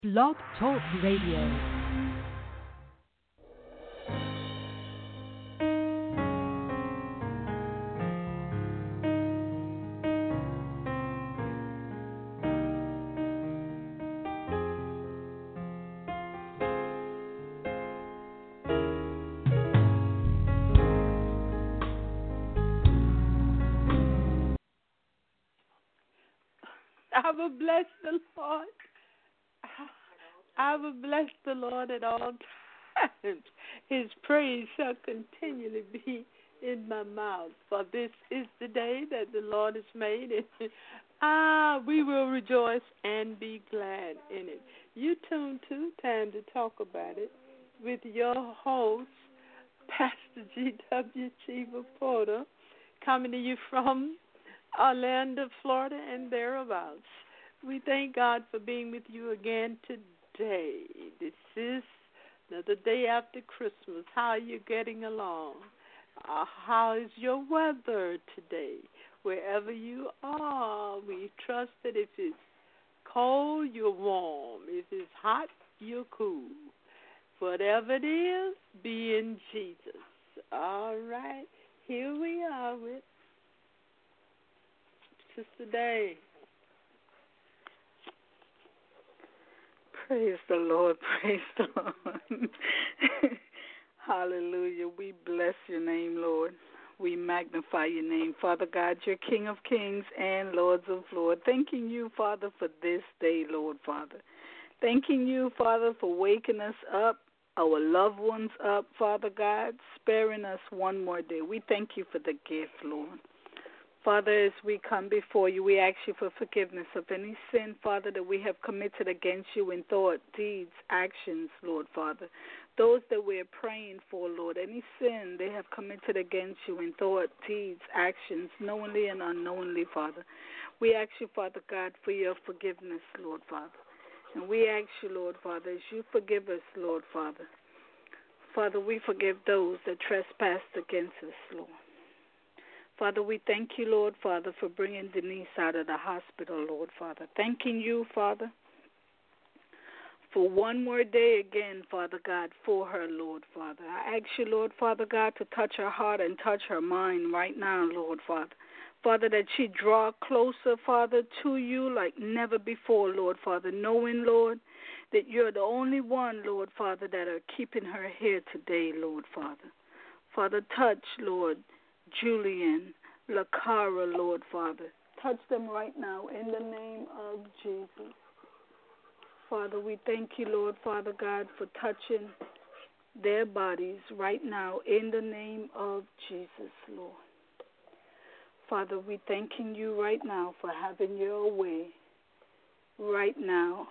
Blog Talk Radio. I will bless the Lord. I will bless the Lord at all times. His praise shall continually be in my mouth. For this is the day that the Lord has made. We will rejoice and be glad in it. You tune to Time to Talk About It with your host, Pastor G.W. Cheever Porter, coming to you from Orlando, Florida, and thereabouts. We thank God for being with you again today. This is another day after Christmas. How are you getting along? How is your weather today? Wherever you are, we trust that if it's cold, you're warm. If it's hot, you're cool. Whatever it is, be in Jesus. All right, here we are with Sister Day. Praise the Lord, praise the Lord. Hallelujah. We bless your name, Lord. We magnify your name. Father God, you're King of kings and Lords of lords. Thanking you, Father, for this day, Lord, Father. Thanking you, Father, for waking us up, our loved ones up, Father God, sparing us one more day. We thank you for the gift, Lord. Father, as we come before you, we ask you for forgiveness of any sin, Father, that we have committed against you in thought, deeds, actions, Lord, Father. Those that we're praying for, Lord, any sin they have committed against you in thought, deeds, actions, knowingly and unknowingly, Father. We ask you, Father God, for your forgiveness, Lord, Father. And we ask you, Lord, Father, as you forgive us, Lord, Father. Father, we forgive those that trespassed against us, Lord. Father, we thank you, Lord, Father, for bringing Denise out of the hospital, Lord, Father. Thanking you, Father, for one more day again, Father God, for her, Lord, Father. I ask you, Lord, Father God, to touch her heart and touch her mind right now, Lord, Father. Father, that she draw closer, Father, to you like never before, Lord, Father, knowing, Lord, that you're the only one, Lord, Father, that are keeping her here today, Lord, Father. Father, touch, Lord, Julian, Lakara, Lord, Father. Touch them right now in the name of Jesus. Father, we thank you, Lord, Father God, for touching their bodies right now in the name of Jesus, Lord. Father, we thanking you right now for having your way right now.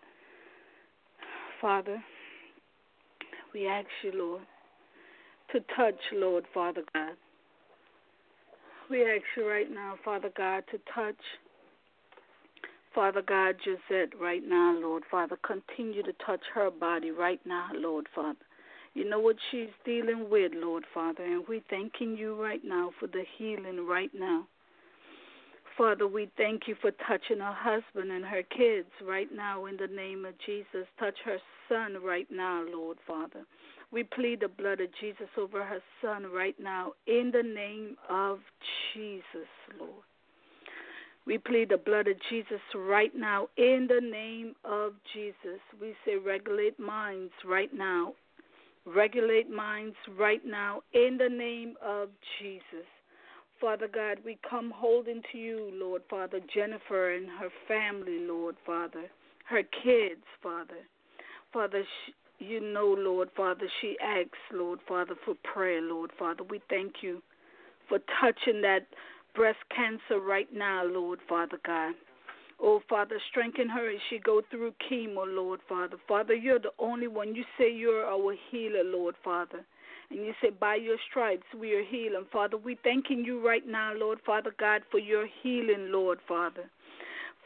Father, we ask you, Lord, to touch, Lord, Father God. We ask you right now, Father God, to touch, Father God, Gisette right now, Lord, Father. Continue to touch her body right now, Lord, Father. You know what she's dealing with, Lord, Father, and we're thanking you right now for the healing right now. Father, we thank you for touching her husband and her kids right now in the name of Jesus. Touch her son right now, Lord, Father. We plead the blood of Jesus over her son right now in the name of Jesus, Lord. We plead the blood of Jesus right now in the name of Jesus. We say regulate minds right now. Regulate minds right now in the name of Jesus. Father God, we come holding to you, Lord, Father, Jennifer and her family, Lord, Father, her kids, Father. Father, you know, Lord, Father, she asks, Lord, Father, for prayer, Lord, Father. We thank you for touching that breast cancer right now, Lord, Father God. Oh, Father, strengthen her as she go through chemo, Lord, Father. Father, you're the only one. You say you're our healer, Lord, Father. And you say by your stripes we are healed. And, Father, we thanking you right now, Lord, Father God, for your healing, Lord, Father.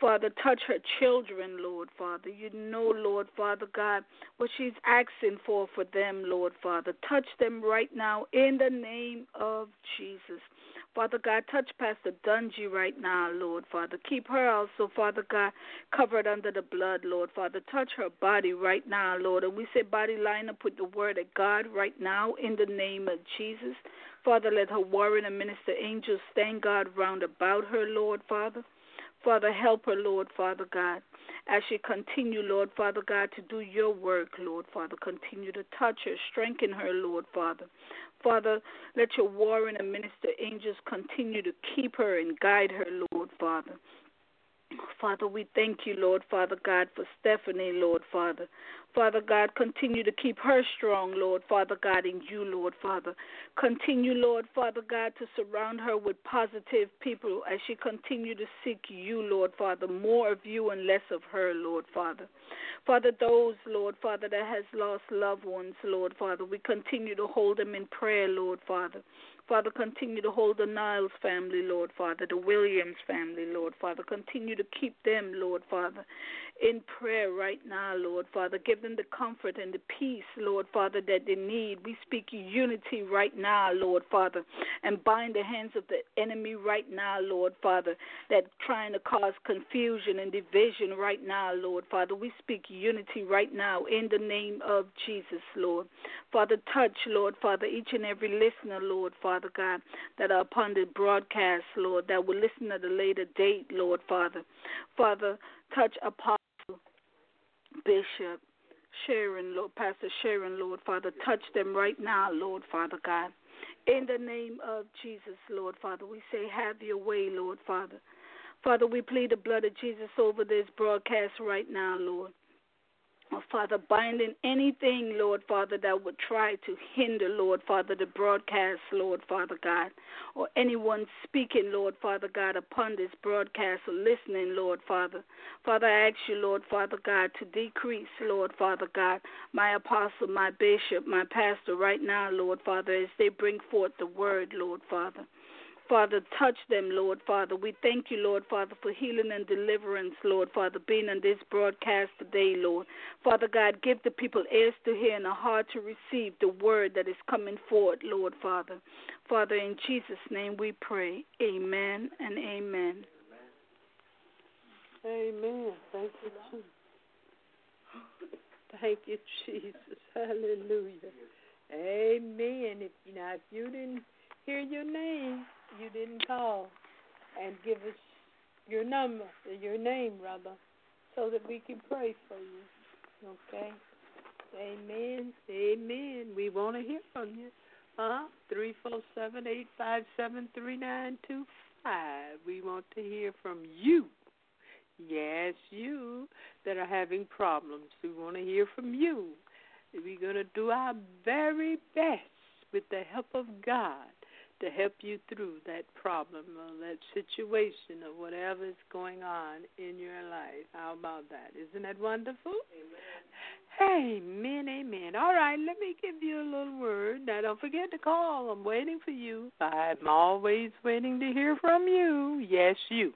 Father, touch her children, Lord, Father. You know, Lord, Father God, what she's asking for them, Lord, Father. Touch them right now in the name of Jesus. Father God, touch Pastor Dungy right now, Lord, Father. Keep her also, Father God, covered under the blood, Lord, Father. Touch her body right now, Lord. And we say body line up with the word of God right now in the name of Jesus. Father, let her warring and minister angels stand guard round about her, Lord, Father. Father, help her, Lord, Father God, as she continue, Lord, Father God, to do your work, Lord, Father. Continue to touch her, strengthen her, Lord, Father. Father, let your warring and minister angels continue to keep her and guide her, Lord, Father. Father, we thank you, Lord, Father God, for Stephanie, Lord, Father. Father God, continue to keep her strong, Lord, Father God, in you, Lord, Father. Continue, Lord, Father God, to surround her with positive people as she continue to seek you, Lord, Father, more of you and less of her, Lord, Father. Father, those, Lord, Father, that has lost loved ones, Lord, Father, we continue to hold them in prayer, Lord, Father. Father, continue to hold the Niles family, Lord, Father, the Williams family, Lord, Father. Continue to keep them, Lord, Father, in prayer right now, Lord, Father. Give them the comfort and the peace, Lord, Father, that they need. We speak unity right now, Lord, Father, and bind the hands of the enemy right now, Lord, Father, that trying to cause confusion and division right now, Lord, Father. We speak unity right now in the name of Jesus, Lord. Father, touch, Lord, Father, each and every listener, Lord, Father God, that are upon the broadcast, Lord, that will listen at a later date, Lord, Father. Father, touch Apostle, Bishop, Sharon, Lord, Pastor Sharon, Lord, Father. Touch them right now, Lord, Father God. In the name of Jesus, Lord, Father, we say have your way, Lord, Father. Father, we plead the blood of Jesus over this broadcast right now, Lord. Oh, Father, binding anything, Lord, Father, that would try to hinder, Lord, Father, the broadcast, Lord, Father God, or anyone speaking, Lord, Father God, upon this broadcast or listening, Lord, Father. Father, I ask you, Lord, Father God, to decrease, Lord, Father God, my apostle, my bishop, my pastor right now, Lord, Father, as they bring forth the word, Lord, Father. Father, touch them, Lord, Father. We thank you, Lord, Father, for healing and deliverance, Lord, Father, being on this broadcast today, Lord. Father God, give the people ears to hear and a heart to receive the word that is coming forward, Lord, Father. Father, in Jesus' name we pray. Amen and amen. Amen. Thank you, Jesus. Thank you, Jesus. Hallelujah. Amen. If you didn't hear your name, you didn't call and give us your number, your name, rather, so that we can pray for you. Okay? Amen. Amen. We want to hear from you. 347-857-3925. We want to hear from you. Yes, you that are having problems. We want to hear from you. We're going to do our very best with the help of God to help you through that problem or that situation or whatever is going on in your life. How about that? Isn't that wonderful? Amen. Amen, amen. All right, let me give you a little word. Now, don't forget to call. I'm waiting for you. I'm always waiting to hear from you. Yes, you.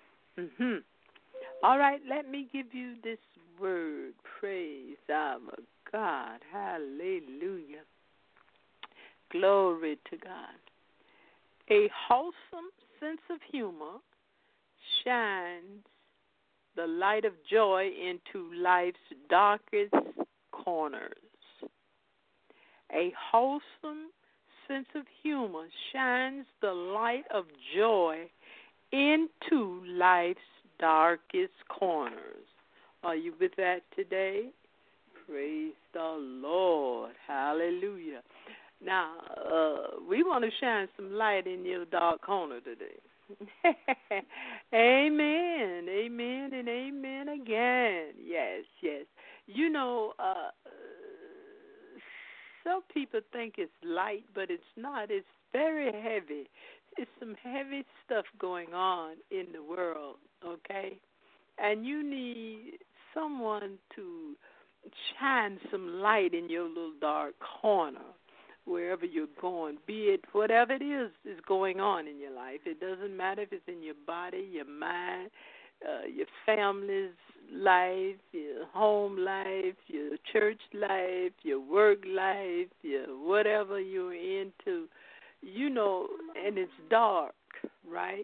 All right, let me give you this word. Praise our God. Hallelujah. Glory to God. A wholesome sense of humor shines the light of joy into life's darkest corners. A wholesome sense of humor shines the light of joy into life's darkest corners. Are you with that today? Praise the Lord. Hallelujah. Now, we want to shine some light in your dark corner today. Amen. Amen and amen again. Yes, yes. You know, some people think it's light, but it's not. It's very heavy. It's some heavy stuff going on in the world, okay? And you need someone to shine some light in your little dark corner wherever you're going, be it whatever it is going on in your life. It doesn't matter if it's in your body, your mind, your family's life, your home life, your church life, your work life, your whatever you're into, and it's dark, right?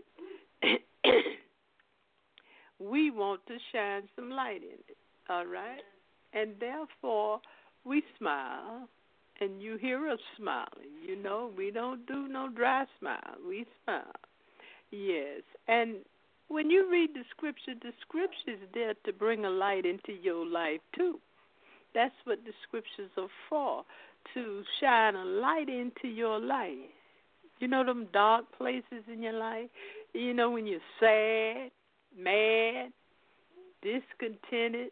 We want to shine some light in it, all right? And therefore, we smile, and you hear us smiling. We don't do no dry smile. We smile. Yes. And when you read the scripture is there to bring a light into your life, too. That's what the scriptures are for, to shine a light into your life. Them dark places in your life? When you're sad, mad, discontented,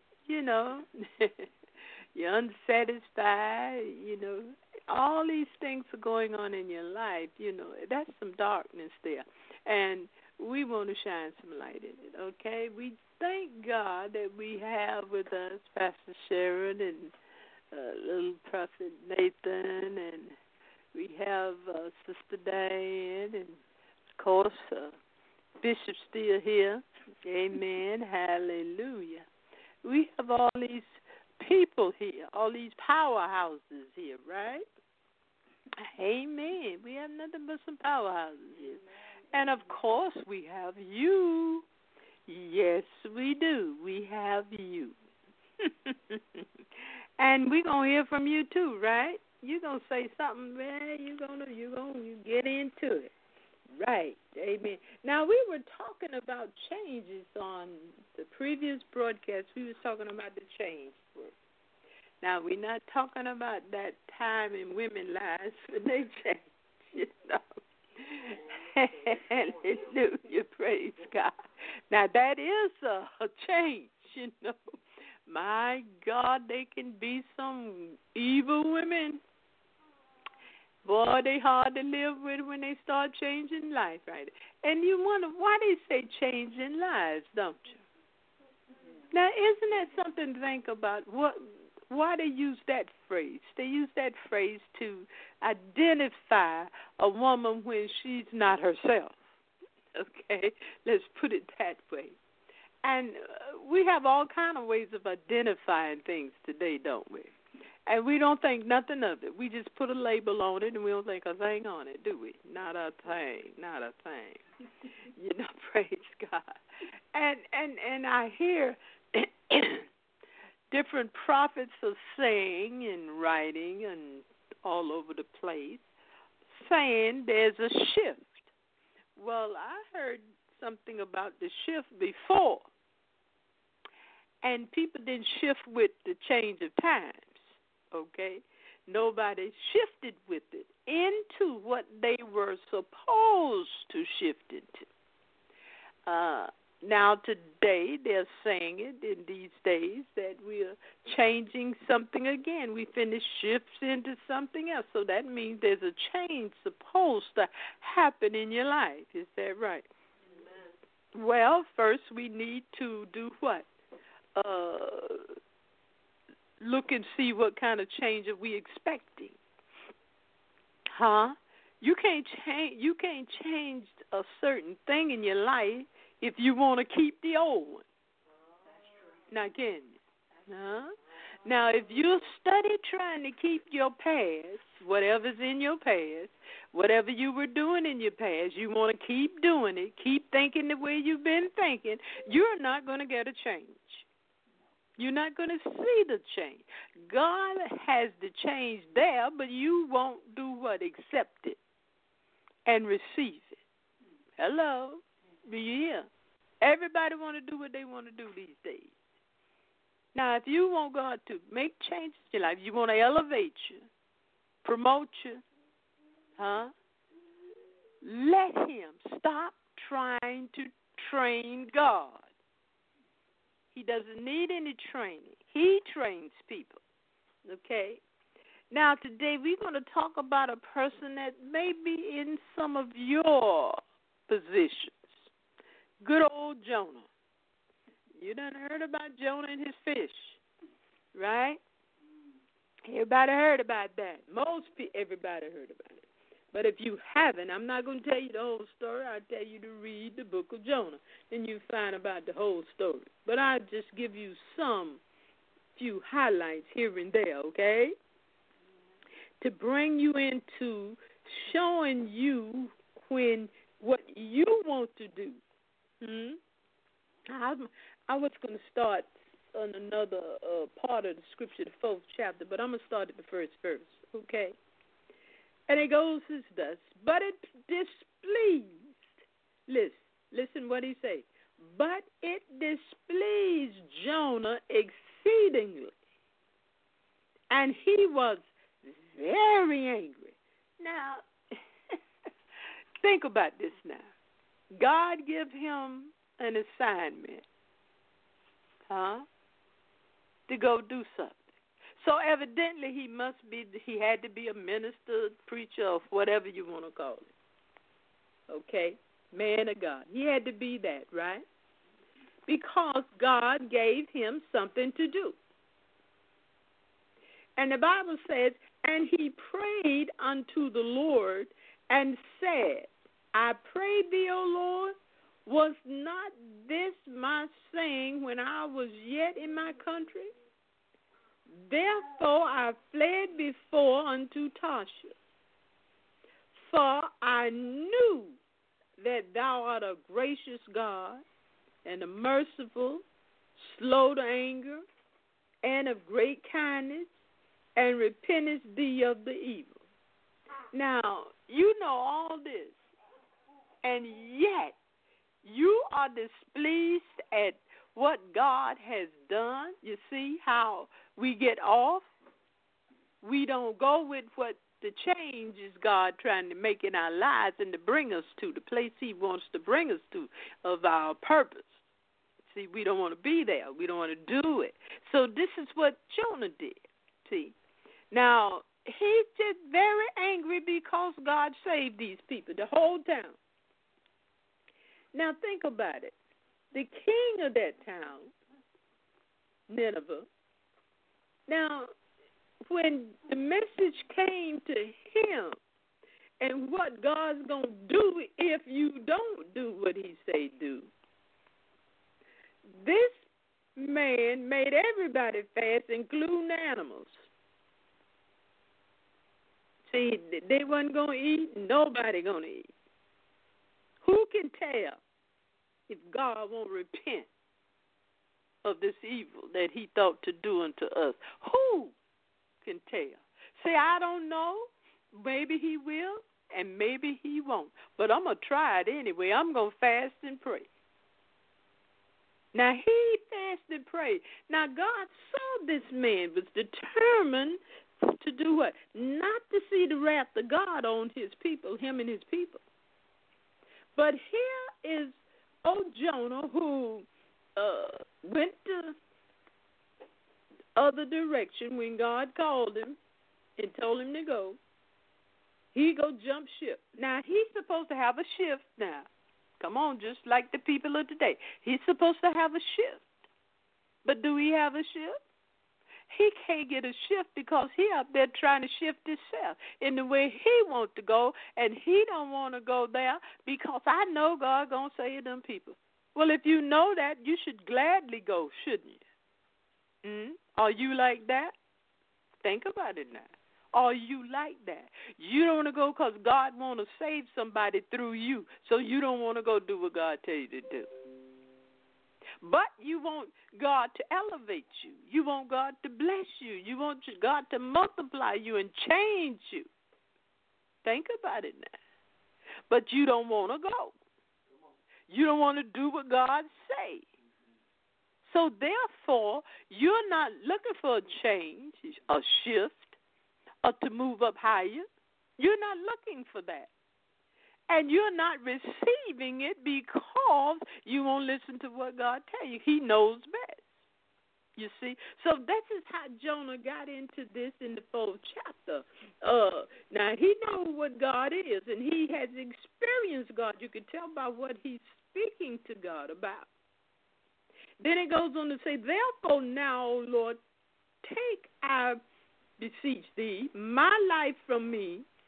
you're unsatisfied, all these things are going on in your life, that's some darkness there. And we want to shine some light in it, okay? We thank God that we have with us Pastor Sharon and little Prophet Nathan, and we have Sister Diane, and, of course, Bishop's still here. Amen. Hallelujah. We have all these people here, all these powerhouses here, right? Amen. We have nothing but some powerhouses here. And, of course, we have you. Yes, we do. We have you. And we're going to hear from you, too, right? You're going to say something, man. You're going to get into it. Right. Amen. Now, we were talking about changes on the previous broadcast. We were talking about the change word. Now, we're not talking about that time in women's lives when they change, Hallelujah. Praise God. Now, that is a change, My God, they can be some evil women. Boy, they hard to live with when they start changing life, right? And you wonder why they say changing lives, don't you? Now, isn't that something to think about? Why they use that phrase? They use that phrase to identify a woman when she's not herself. Okay, let's put it that way. And we have all kind of ways of identifying things today, don't we? And we don't think nothing of it. We just put a label on it, and we don't think a thing on it, do we? Not a thing, not a thing. Praise God. And I hear different prophets are saying and writing and all over the place, saying there's a shift. Well, I heard something about the shift before, and people didn't shift with the change of times. Okay, nobody shifted with it into what they were supposed to shift into. Now today they're saying it in these days that we are changing something again. We finish shifts into something else. So that means there's a change supposed to happen in your life. Is that right? Amen. Well, first we need to do what? Look and see what kind of change are we expecting. You can't change a certain thing in your life if you want to keep the old one. Now, can you? Now, if you study trying to keep your past, whatever's in your past, whatever you were doing in your past, you want to keep doing it, keep thinking the way you've been thinking, you're not going to get a change. You're not going to see the change. God has the change there, but you won't do what? Accept it and receive it. Hello? Do you hear? Everybody want to do what they want to do these days. Now, if you want God to make changes in your life, you want to elevate you, promote you, let him. Stop trying to train God. He doesn't need any training. He trains people, okay? Now, today we're going to talk about a person that may be in some of your positions. Good old Jonah. You done heard about Jonah and his fish, right? Everybody heard about that. Everybody heard about it. But if you haven't, I'm not going to tell you the whole story. I'll tell you to read the book of Jonah. Then you find about the whole story. But I'll just give you some few highlights here and there, okay? To bring you into showing you when what you want to do. I was going to start on another part of the scripture, the 4th chapter, but I'm going to start at the first verse, okay? And it goes as thus, but it displeased, listen what he says, but it displeased Jonah exceedingly, and he was very angry. Now, think about this now. God give him an assignment, to go do something. So evidently he had to be a minister, preacher, or whatever you want to call it. Okay? Man of God. He had to be that, right? Because God gave him something to do. And the Bible says, and he prayed unto the Lord and said, I pray thee, O Lord, was not this my saying when I was yet in my country? Therefore I fled before unto Tarshish, for I knew that thou art a gracious God, and a merciful, slow to anger, and of great kindness, and repentest thee of the evil. Now, you know all this, and yet you are displeased at what God has done. You see how we get off? We don't go with what the change is God trying to make in our lives and to bring us to the place he wants to bring us to of our purpose. See, we don't want to be there. We don't want to do it. So this is what Jonah did. See, now he's just very angry because God saved these people, the whole town. Now think about it. The king of that town, Nineveh, now when the message came to him and what God's going to do if you don't do what he say do, this man made everybody fast, including the animals. See, they wasn't going to eat, nobody going to eat. Who can tell if God won't repent of this evil that he thought to do unto us? Who can tell? Say, I don't know. Maybe he will, and maybe he won't. But I'm going to try it anyway. I'm going to fast and pray. Now, he fasted and prayed. Now, God saw this man was determined to do what? Not to see the wrath of God on his people, him and his people. But here is Jonah who went the other direction when God called him and told him to go. He go jump ship. Now, he's supposed to have a shift now. Come on, just like the people of today. He's supposed to have a shift. But do he have a shift? He can't get a shift because he up there trying to shift himself in the way he wants to go, and he don't want to go there because I know God going to save them people. Well, if you know that, you should gladly go, shouldn't you? Are you like that? Think about it now. Are you like that? You don't want to go because God want to save somebody through you, so you don't want to go do what God tell you to do. But you want God to elevate you. You want God to bless you. You want God to multiply you and change you. Think about it now. But you don't want to go. You don't want to do what God say. So therefore, you're not looking for a change, a shift, or to move up higher. You're not looking for that. And you're not receiving it because you won't listen to what God tell you. He knows best. You see? So this is how Jonah got into this in the 4th chapter. Now, he knows what God is, and he has experienced God. You can tell by what he's speaking to God about. Then it goes on to say, therefore now, O Lord, take, I beseech thee, my life from me,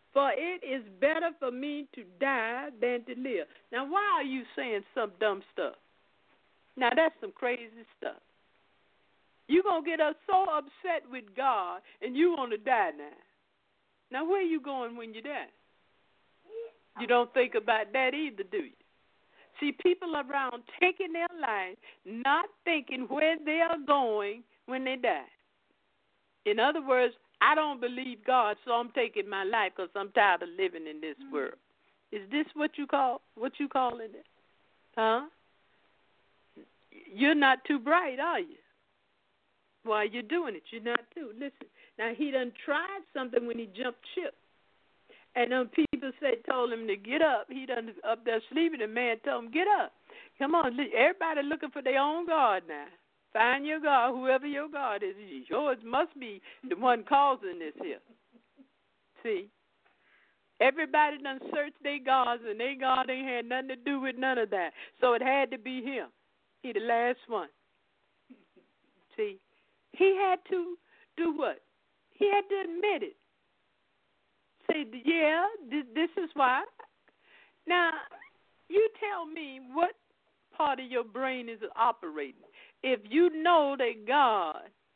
For it is better for me to die than to live. Now, why are you saying some dumb stuff? Now, that's some crazy stuff. You're going to get us so upset with God, and you want to die now. Now, where are you going when you die? You don't think about that either, do you? See, people around taking their life, not thinking where they are going when they die. In other words, I don't believe God, so I'm taking my life because I'm tired of living in this world. Is this what you calling it? Huh? You're not too bright, are you? While you're doing it, you're not too. Listen, now he done tried something when he jumped ship. And people told him to get up. He done up there sleeping. The man told him, get up. Come on, everybody looking for their own God now. Find your God, whoever your God is. Yours must be the one causing this here. See? Everybody done searched their gods, and their God ain't had nothing to do with none of that. So it had to be him. He the last one. See? He had to do what? He had to admit it. Say, yeah, this is why. Now, you tell me what part of your brain is operating. If you know that God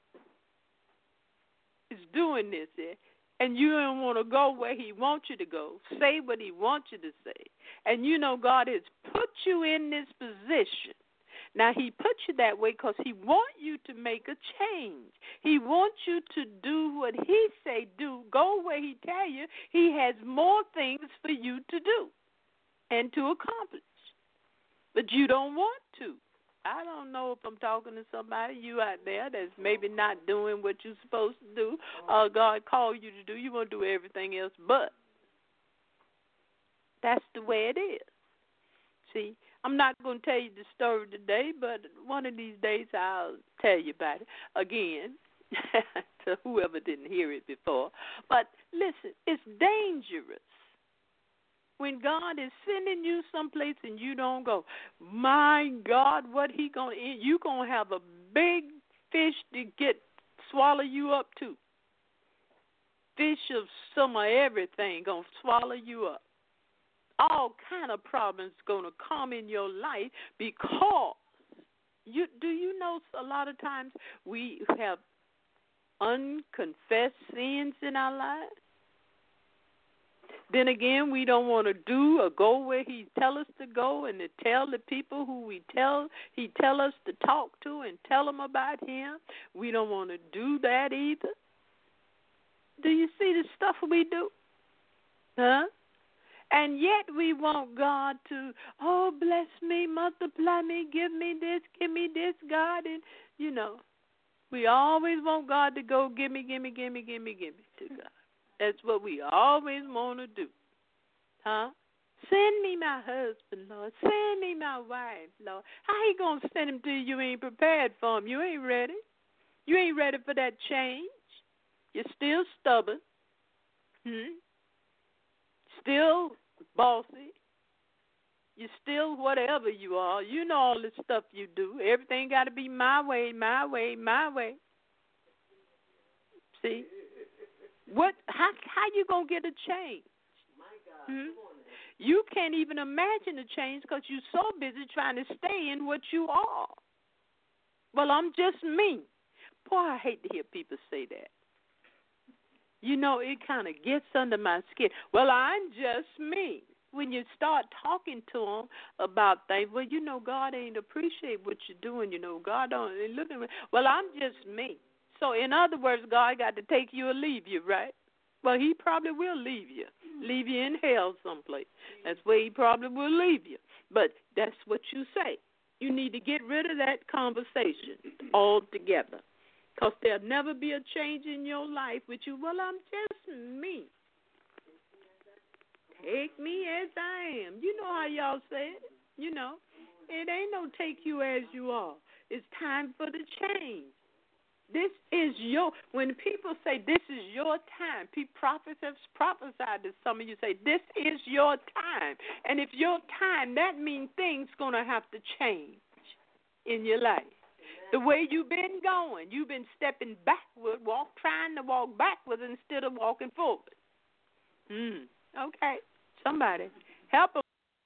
is doing this and you don't want to go where he wants you to go, say what he wants you to say, and you know God has put you in this position. Now, he put you that way because he wants you to make a change. He wants you to do what he say do, go where he tell you. He has more things for you to do and to accomplish. But you don't want to. I don't know if I'm talking to somebody, you out there, that's maybe not doing what you're supposed to do, or God called you to do. You want to do everything else but. That's the way it is. See, I'm not going to tell you the story today, but one of these days I'll tell you about it again to whoever didn't hear it before. But listen, it's dangerous when God is sending you someplace and you don't go. My God, what he going to, you going to have a big fish to swallow you up too. Fish of some of everything going to swallow you up. All kind of problems going to come in your life because do you know a lot of times we have unconfessed sins in our lives? Then again, we don't want to do or go where he tell us to go and to tell the people who he tell us to talk to and tell them about him. We don't want to do that either. Do you see the stuff we do? Huh? And yet we want God to, bless me, multiply me, give me this, God. And, we always want God to go, give me to God. That's what we always want to do. Huh? Send me my husband, Lord. Send me my wife, Lord. How he going to send him to you? You ain't prepared for him. You ain't ready. You ain't ready for that change. You're still stubborn. Still bossy. You're still whatever you are. You know all this stuff you do. Everything got to be my way, my way, my way. See? How you going to get a change? My God. You can't even imagine a change because you're so busy trying to stay in what you are. Well, I'm just me. Boy, I hate to hear people say that. It kind of gets under my skin. Well, I'm just me. When you start talking to them about things, well, God ain't appreciate what you're doing. God don't look at me. Well, I'm just me. So, in other words, God got to take you or leave you, right? Well, he probably will leave you in hell someplace. That's where he probably will leave you. But that's what you say. You need to get rid of that conversation altogether. Because there'll never be a change in your life with you. Well, I'm just me. Take me as I am. You know how y'all say it. It ain't no take you as you are. It's time for the change. This is when people say this is your time, prophets have prophesied to some of you, say this is your time. And if your time, that means things going to have to change in your life. The way you've been going, you've been stepping backward, trying to walk backwards instead of walking forward. Okay. Somebody help him.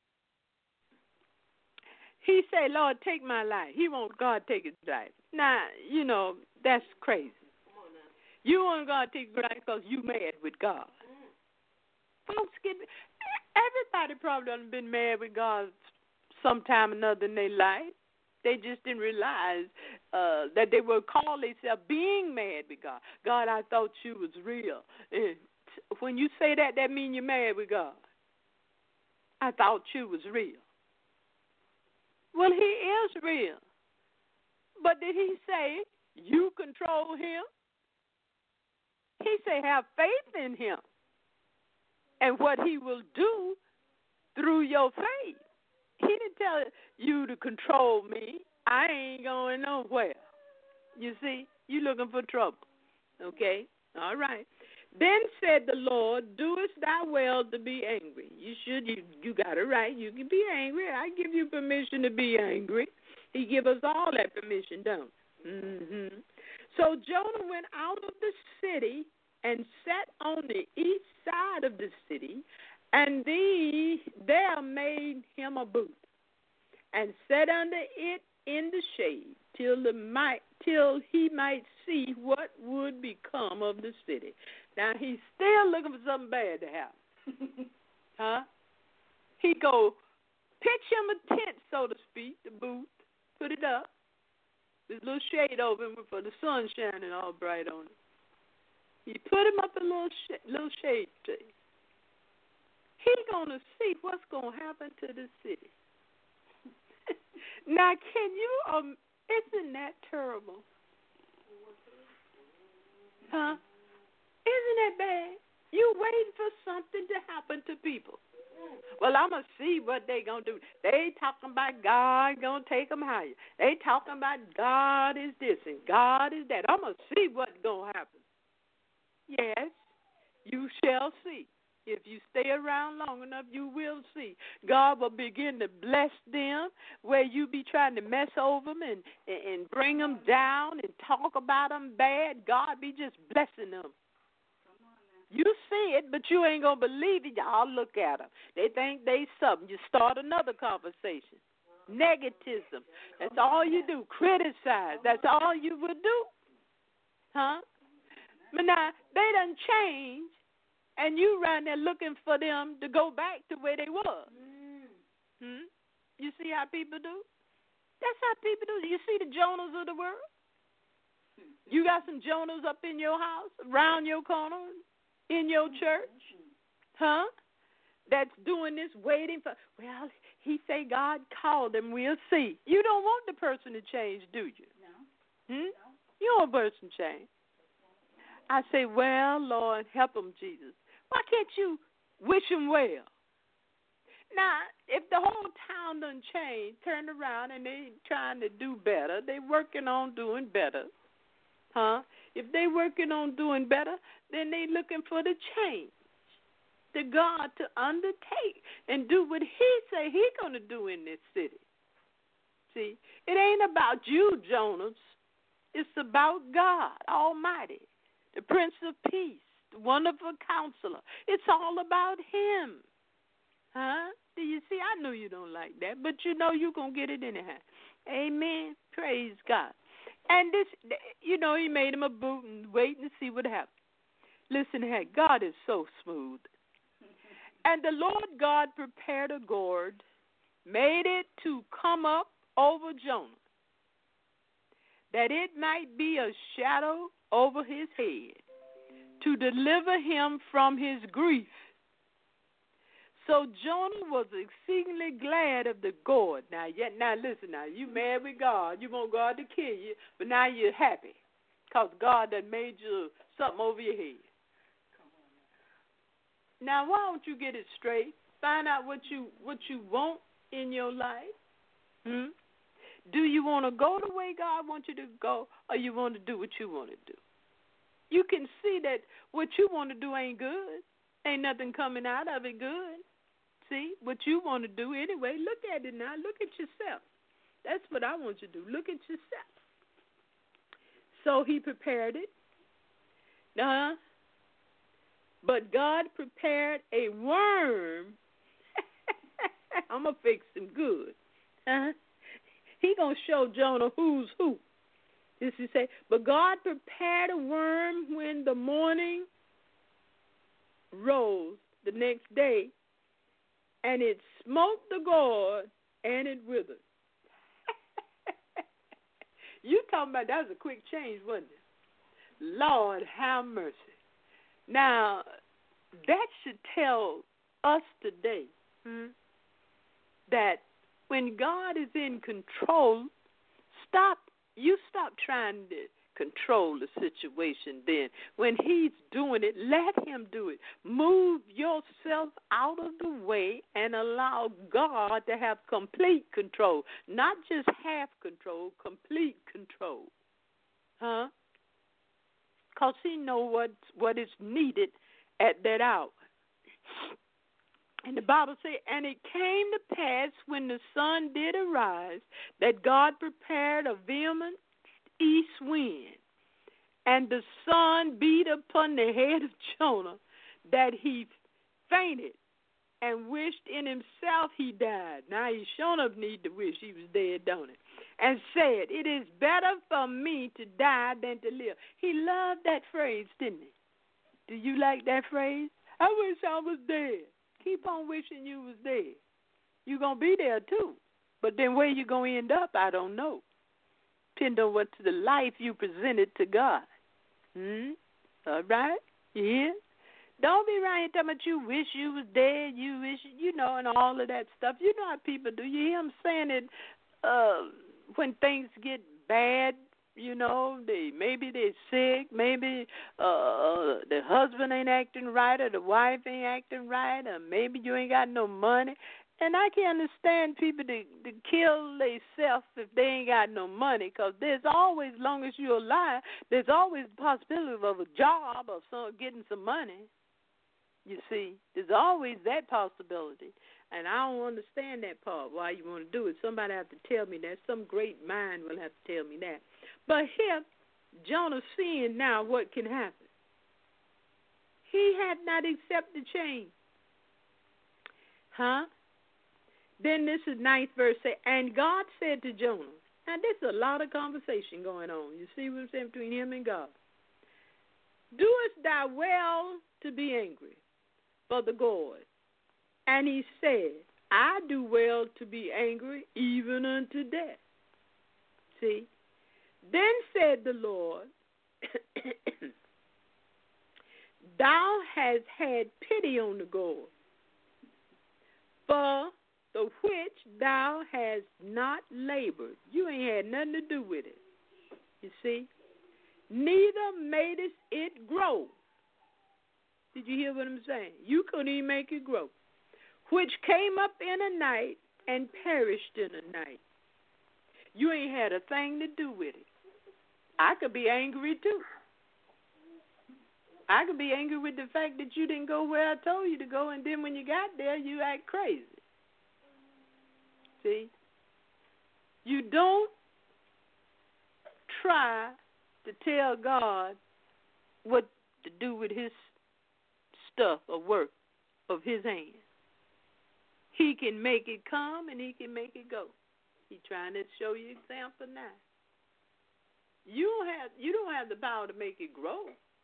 He say, Lord, take my life. He wants God to take his life. Now, that's crazy. You want God to take your life because you mad with God. Folks everybody probably done been mad with God sometime or another in their life. They just didn't realize that they were called themselves being mad with God. God, I thought you was real. When you say that, that means you're mad with God. I thought you was real. Well, he is real. But did he say you control him? He said have faith in him and what he will do through your faith. He didn't tell you to control me. I ain't going nowhere. You see, you looking for trouble. Okay? All right. Then said the Lord, doest thou well to be angry? You should. You got it right. You can be angry. I give you permission to be angry. He give us all that permission, don't he? Mm-hmm. So Jonah went out of the city and sat on the east side of the city, and there made him a booth, and sat under it in the shade till he might see what would become of the city. Now he's still looking for something bad to happen. Huh? He go pitch him a tent, so to speak, the booth, put it up. There's a little shade over him for the sun shining all bright on it. He put him up a little shade tree. He's going to see what's going to happen to the city. Now, can you, isn't that terrible? Huh? Isn't that bad? You waiting for something to happen to people. Well, I'm going to see what they going to do. They talking about God going to take them higher. They talking about God is this and God is that. I'm going to see what's going to happen. Yes, you shall see. If you stay around long enough, you will see. God will begin to bless them where you be trying to mess over them and bring them down and talk about them bad. God be just blessing them. You see it, but you ain't going to believe it. Y'all look at them. They think they something. You start another conversation. Negativism. That's all you do. Criticize. That's all you would do. Huh? But now, they done changed, and you around there looking for them to go back to where they was. You see how people do? That's how people do. You see the Jonahs of the world? You got some Jonahs up in your house, around your corner, in your church? Huh? That's doing this, waiting for, well, he say God called him, we'll see. You don't want the person to change, do you? No. No. You don't want the person to change. I say, well, Lord, help them, Jesus. Why can't you wish them well? Now, if the whole town done changed, turned around, and they trying to do better, they working on doing better, huh? If they working on doing better, then they looking for the change, the God to undertake and do what he say he going to do in this city. See, it ain't about you, Jonas. It's about God Almighty, the Prince of Peace, the wonderful counselor. It's all about him. Huh? Do you see? I know you don't like that, but you know you're going to get it anyhow. Amen. Praise God. And this, you know, he made him a boot and wait and see what happens. Listen, hey, God is so smooth. And the Lord God prepared a gourd, made it to come up over Jonah, that it might be a shadow over his head, to deliver him from his grief. So Jonah was exceedingly glad of the gourd. Now listen, now you mad with God. You want God to kill you, but now you're happy because God done made you something over your head. Now why don't you get it straight? Find out what you want in your life. Do you want to go the way God wants you to go, or you want to do what you want to do? You can see that what you want to do ain't good. Ain't nothing coming out of it good. See, what you want to do anyway, look at it now. Look at yourself. That's what I want you to do. Look at yourself. So he prepared it. But God prepared a worm. I'm going to fix him good. He going to show Jonah who's who. This he say, but God prepared a worm when the morning rose the next day, and it smote the gourd, and it withered. You talking about that was a quick change, wasn't it? Lord, have mercy. Now, that should tell us today that when God is in control, stop trying to control the situation then. When he's doing it, let him do it. Move yourself out of the way and allow God to have complete control. Not just half control, complete control. Because he knows what is needed at that hour. And the Bible says, and it came to pass when the sun did arise, that God prepared a vehement east wind, and the sun beat upon the head of Jonah, that he fainted and wished in himself he died. Now he sure enough need to wish he was dead, don't it? And said, it is better for me to die than to live. He loved that phrase, didn't he? Do you like that phrase? I wish I was dead. Keep on wishing you was dead. You're going to be there too. But then where you going to end up, I don't know. Depend on what the life you presented to God. All right? You hear? Don't be right here talking about you wish you was dead, you wish, and all of that stuff. You know how people do. You hear them saying it when things get bad, maybe they're sick, maybe the husband ain't acting right or the wife ain't acting right, or maybe you ain't got no money. And I can understand people to kill themselves if they ain't got no money, because there's always, as long as you're alive, there's always the possibility of a job or getting some money. You see, there's always that possibility. And I don't understand that part, why you want to do it. Somebody have to tell me that. Some great mind will have to tell me that. But here, Jonah seeing now what can happen. He had not accepted change. Then this is 9th verse, say, and God said to Jonah, now there's a lot of conversation going on. You see what I'm saying between him and God. Doest thou well to be angry for the gourd? And he said, I do well to be angry even unto death. See? Then said the Lord, thou hast had pity on the gourd, for the which thou hast not labored. You ain't had nothing to do with it. You see? Neither madest it grow. Did you hear what I'm saying? You couldn't even make it grow. Which came up in a night and perished in a night. You ain't had a thing to do with it. I could be angry too. I could be angry with the fact that you didn't go where I told you to go, and then when you got there, you act crazy. See? You don't try to tell God what to do with his stuff or work of his hand. He can make it come and he can make it go. He's trying to show you example now. You don't have the power to make it grow.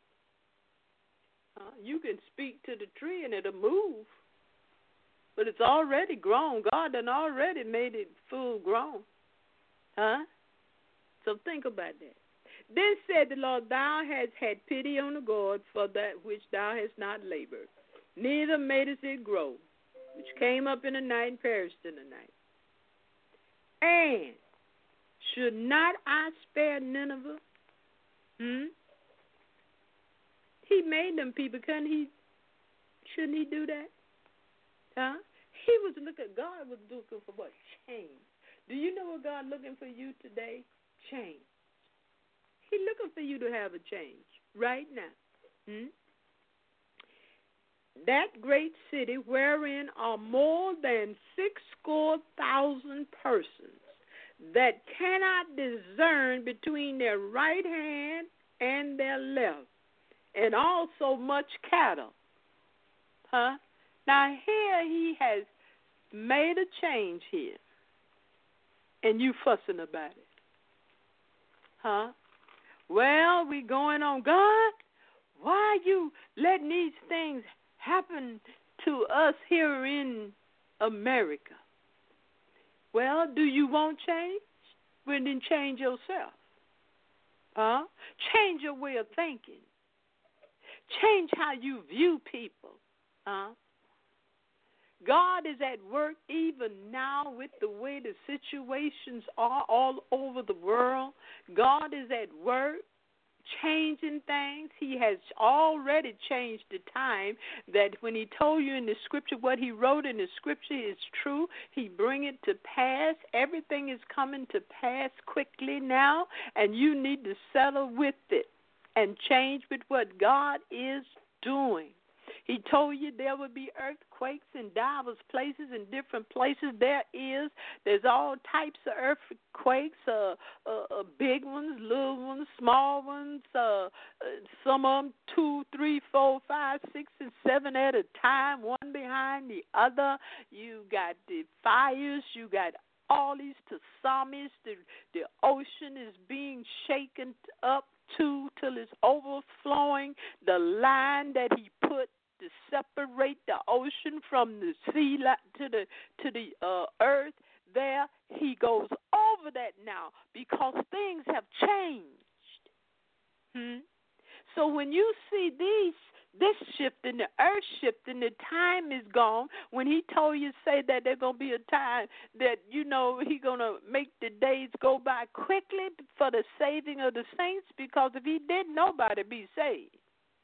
You can speak to the tree and it'll move. But it's already grown. God done already made it full grown. So think about that. Then said the Lord, thou hast had pity on the gourd for that which thou hast not labored, neither madest it grow, which came up in the night and perished in the night. And should not I spare Nineveh? He made them people. Shouldn't he do that? God was looking for what? Change. Do you know what God looking for you today? Change. He looking for you to have a change right now. That great city wherein are more than 60,000 persons that cannot discern between their right hand and their left, and also much cattle. Huh? Now here he has made a change here, and you fussing about it. Huh? Well, we going on. God, why are you letting these things happen to us here in America? Well, do you want change? Well, then change yourself. Huh? Change your way of thinking. Change how you view people. Huh? God is at work even now with the way the situations are all over the world. God is at work changing things. He has already changed the time that when he told you in the scripture what he wrote in the scripture is true. He bring it to pass. Everything is coming to pass quickly now, and you need to settle with it and change with what God is doing. He told you there would be earthquakes in diverse places, in different places. There's all types of earthquakes, big ones, little ones, small ones, some of them 2, 3, 4, 5, 6, and 7 at a time, one behind the other. You got the fires, you got all these tsunamis. The ocean is being shaken up till it's overflowing. The line that he put to separate the ocean from the sea to the earth, there he goes over that now because things have changed. So when you see this shifting, the earth shifting, the time is gone. When he told you, say that there's going to be a time that, he's going to make the days go by quickly for the saving of the saints, because if he didn't, nobody be saved.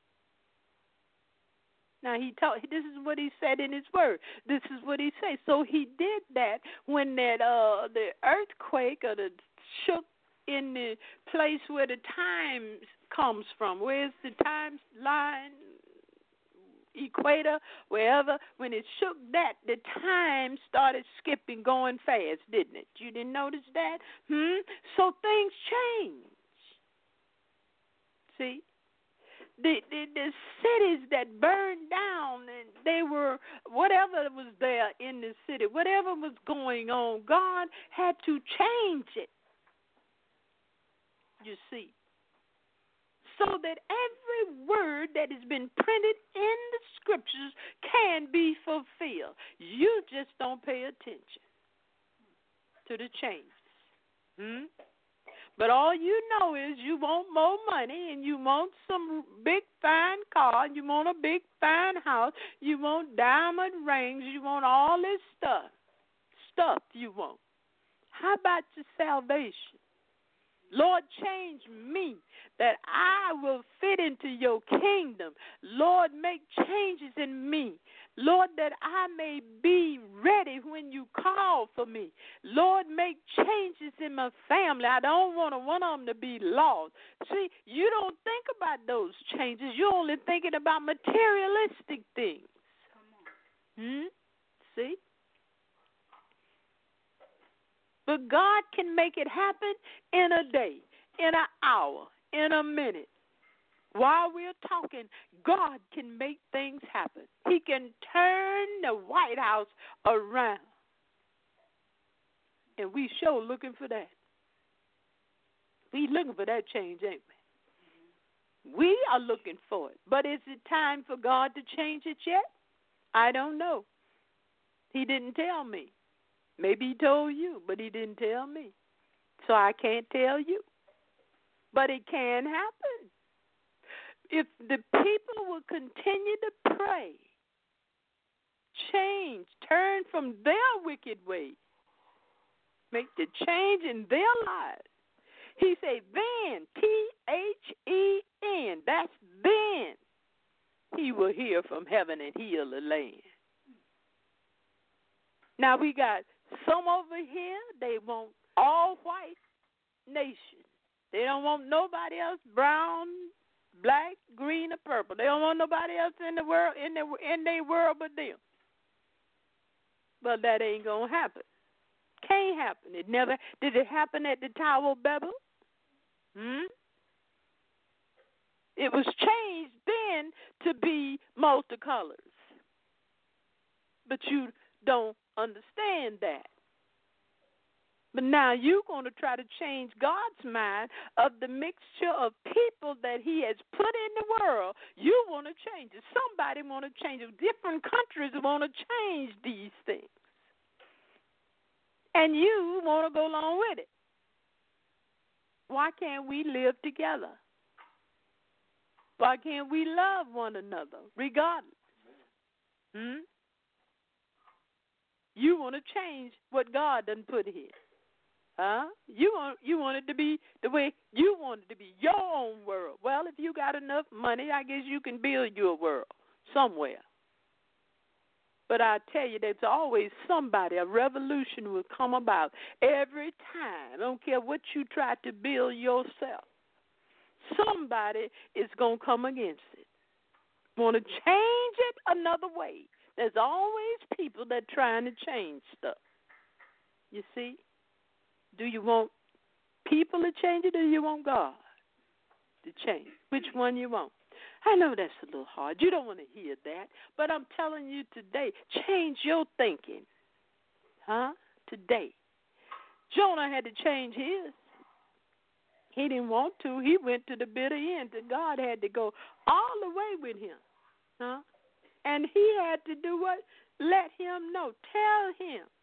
Now, this is what he said in his word. This is what he said. So he did that when the earthquake or the shook in the place where the time comes from. Where's the time line, equator, wherever? When it shook that, the time started skipping, going fast, didn't it? You didn't notice that? So things change. See? The cities that burned down, and they were, whatever was there in the city, whatever was going on, God had to change it, you see, so that every word that has been printed in the scriptures can be fulfilled. You just don't pay attention to the changes. But all you know is you want more money, and you want some big fine car, and you want a big fine house, you want diamond rings, you want all this stuff you want. How about your salvation? Lord, change me that I will fit into your kingdom. Lord, make changes in me. Lord, that I may be ready when you call for me. Lord, make changes in my family. I don't want one of them to be lost. See, you don't think about those changes. You're only thinking about materialistic things. See? But God can make it happen in a day, in an hour, in a minute. While we're talking, God can make things happen. He can turn the White House around. And we sure looking for that. We looking for that change, ain't we? We are looking for it. But is it time for God to change it yet? I don't know. He didn't tell me. Maybe he told you, but he didn't tell me. So I can't tell you. But it can happen. If the people will continue to pray, change, turn from their wicked ways, make the change in their lives. He said, then, T-H-E-N, that's then, he will hear from heaven and heal the land. Now we got some over here, they want all white nation. They don't want nobody else brown, black, green, or purple. They don't want nobody else in the world, in their world but them. But that ain't gonna happen. Can't happen. It never did. It happen at the Tower of Babel? It was changed then to be multicolors. but you don't understand that. But now you're going to try to change God's mind of the mixture of people that he has put in the world. You want to change it. Somebody want to change it. Different countries want to change these things. And you want to go along with it. Why can't we live together? Why can't we love one another regardless? You want to change what God done put here. Huh? You want it to be the way you want it to be, your own world. Well, if you got enough money, I guess you can build your world somewhere. But I tell you, there's always somebody, a revolution will come about every time. I don't care what you try to build yourself. Somebody is going to come against it. Want to change it another way. There's always people that are trying to change stuff. You see? Do you want people to change it or do you want God to change? Which one you want? I know that's a little hard. You don't want to hear that. But I'm telling you today, change your thinking. Today. Jonah had to change his. He didn't want to. He went to the bitter end. God had to go all the way with him. And he had to do what? Let him know. Tell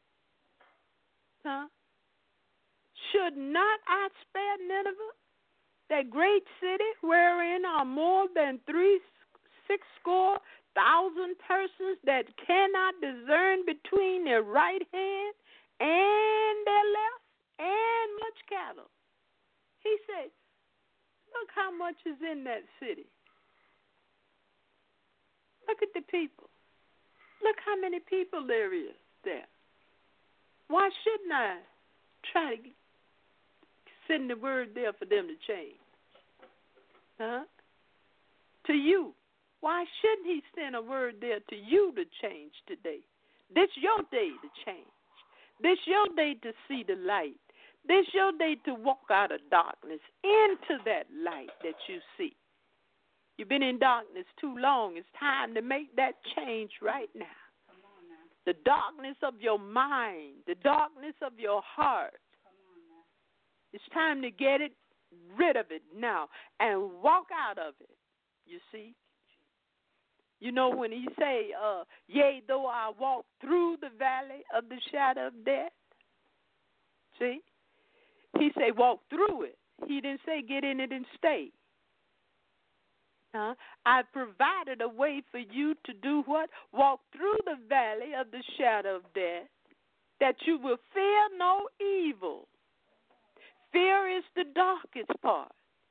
him. Should not I spare Nineveh, that great city wherein are more than 66,000 persons that cannot discern between their right hand and their left, and much cattle? He said, look how much is in that city. Look at the people. Look how many people there is there. Why shouldn't I try to send the word there for them to change? To you. Why shouldn't he send a word there to you to change today? This your day to change. This your day to see the light. This your day to walk out of darkness into that light that you see. You've been in darkness too long. It's time to make that change right now. Come on now. The darkness of your mind, the darkness of your heart. It's time to get rid of it now and walk out of it, you see. You know when he say, yea, though I walk through the valley of the shadow of death. See? He say walk through it. He didn't say get in it and stay. I've provided a way for you to do what? Walk through the valley of the shadow of death, that you will fear no evil. Fear is the darkest part.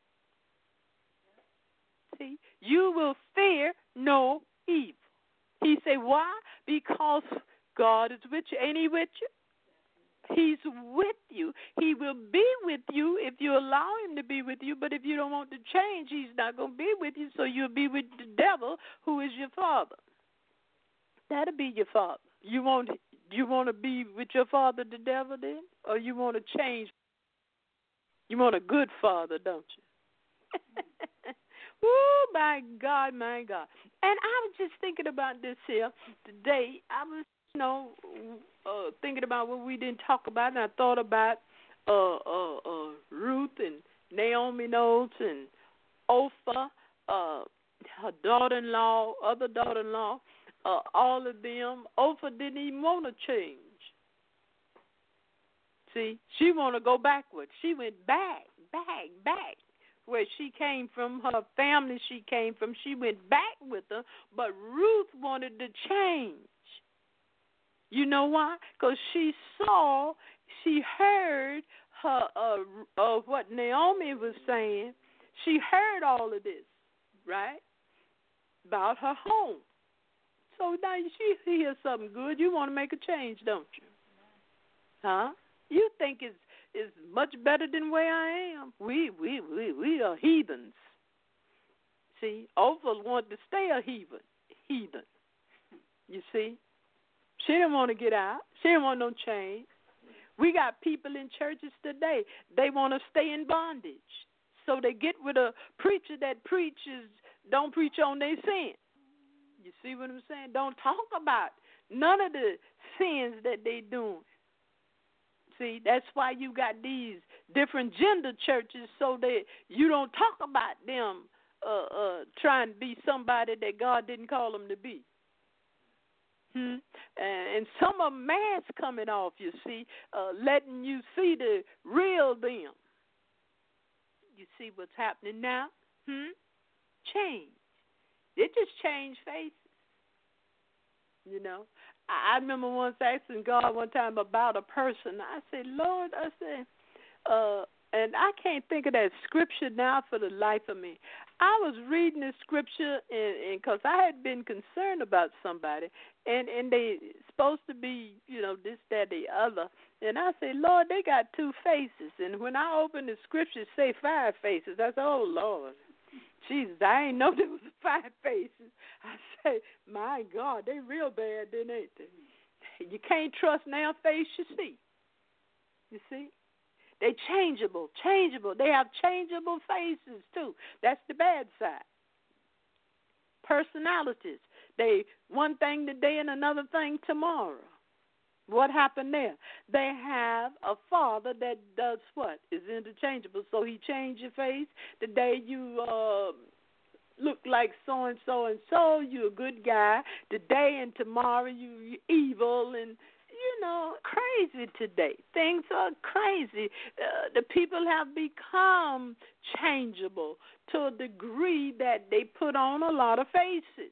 See, you will fear no evil. He say, why? Because God is with you. Ain't he with you? He's with you. He will be with you if you allow him to be with you. But if you don't want to change, he's not going to be with you. So you'll be with the devil, who is your father. That'll be your father. You want to be with your father, the devil, then? Or you want to change? You want a good father, don't you? Oh, my God, my God. And I was just thinking about this here today. I was, thinking about what we didn't talk about, and I thought about Ruth and Naomi Notes and Opha, her daughter-in-law, other daughter-in-law, all of them. Opha didn't even want to change. See, she want to go backwards. She went back, where she came from, her family she came from. She went back with her, but Ruth wanted to change. You know why? Because she heard her what Naomi was saying. She heard all of this, right, about her home. So now she hears something good. You want to make a change, don't you? Huh? You think it's much better than where I am. We are heathens. See, Opha wanted to stay a heathen. You see? She didn't want to get out. She didn't want no change. We got people in churches today, they want to stay in bondage. So they get with a preacher that don't preach on their sin. You see what I'm saying? Don't talk about none of the sins that they doing. See, that's why you got these different gender churches, so that you don't talk about them trying to be somebody that God didn't call them to be. And some of them mask coming off, you see, letting you see the real them. You see what's happening now? Change. It just changed faces. You know, I remember once asking God one time about a person. I said, Lord, and I can't think of that scripture now for the life of me. I was reading this scripture, and because I had been concerned about somebody, and they supposed to be, you know, this, that, the other. And I said, Lord, they got two faces. And when I opened the scripture, it say 5 faces. I said, oh, Lord. Jesus, I ain't know there was 5 faces. I say, my God, they real bad, then ain't they? You can't trust now face you see. You see? They changeable. They have changeable faces, too. That's the bad side. Personalities. They one thing today and another thing tomorrow. What happened there? They have a father that does what? Is interchangeable. So he changed your face. The day you look like so-and-so and so, you're a good guy. Today and tomorrow you're evil and, you know, crazy today. Things are crazy. The people have become changeable to a degree that they put on a lot of faces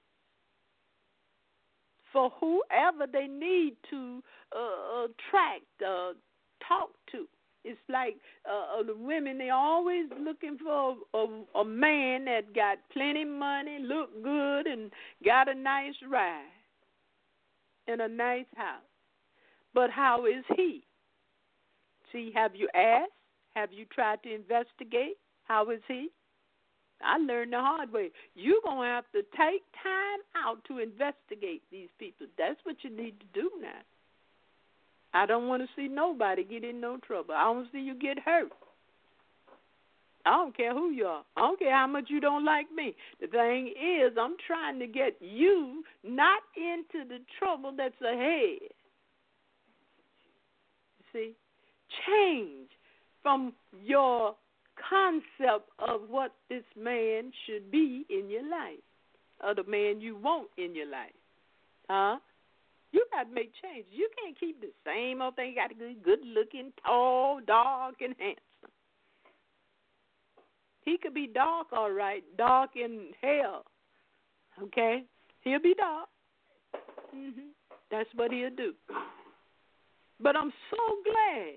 for whoever they need to attract, talk to. It's like the women, they always looking for a man that got plenty money, look good, and got a nice ride in a nice house. But how is he? See, have you asked? Have you tried to investigate? How is he? I learned the hard way. You're going to have to take time out to investigate these people. That's what you need to do now. I don't want to see nobody get in no trouble. I want to see you get hurt. I don't care who you are. I don't care how much you don't like me. The thing is, I'm trying to get you not into the trouble that's ahead. See? Change from your concept of what this man should be in your life, or the man you want in your life. Huh? You got to make changes. You can't keep the same old thing. You got to be good-looking, tall, dark, and handsome. He could be dark, all right, dark in hell. Okay? He'll be dark. That's what he'll do. But I'm so glad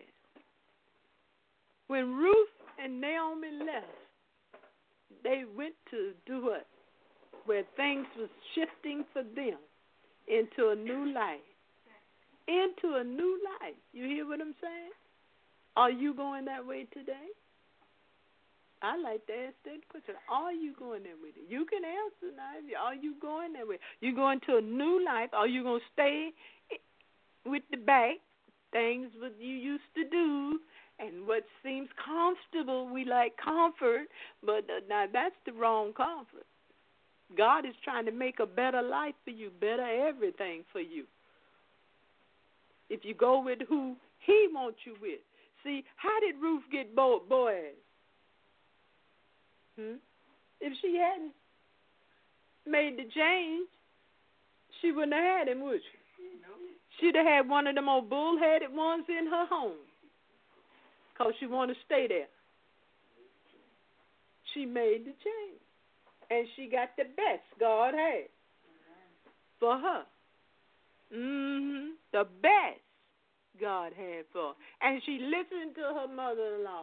when Ruth and Naomi left, they went to do what? Where things was shifting for them into a new life. Into a new life. You hear what I'm saying? Are you going that way today? I like to ask that question. Are you going that way? You can answer now. Are you going that way? You going to a new life? Are you going to stay with the back? Things what you used to do and what seems comfortable. We like comfort, but now that's the wrong comfort. God is trying to make a better life for you, better everything for you. If you go with who he wants you with. See, how did Ruth get Boaz? If she hadn't made the change, she wouldn't have had him, would she? She'd have had one of them old bull-headed ones in her home because she wanted to stay there. She made the change. And she got the best God had for her. The best God had for her. And she listened to her mother-in-law.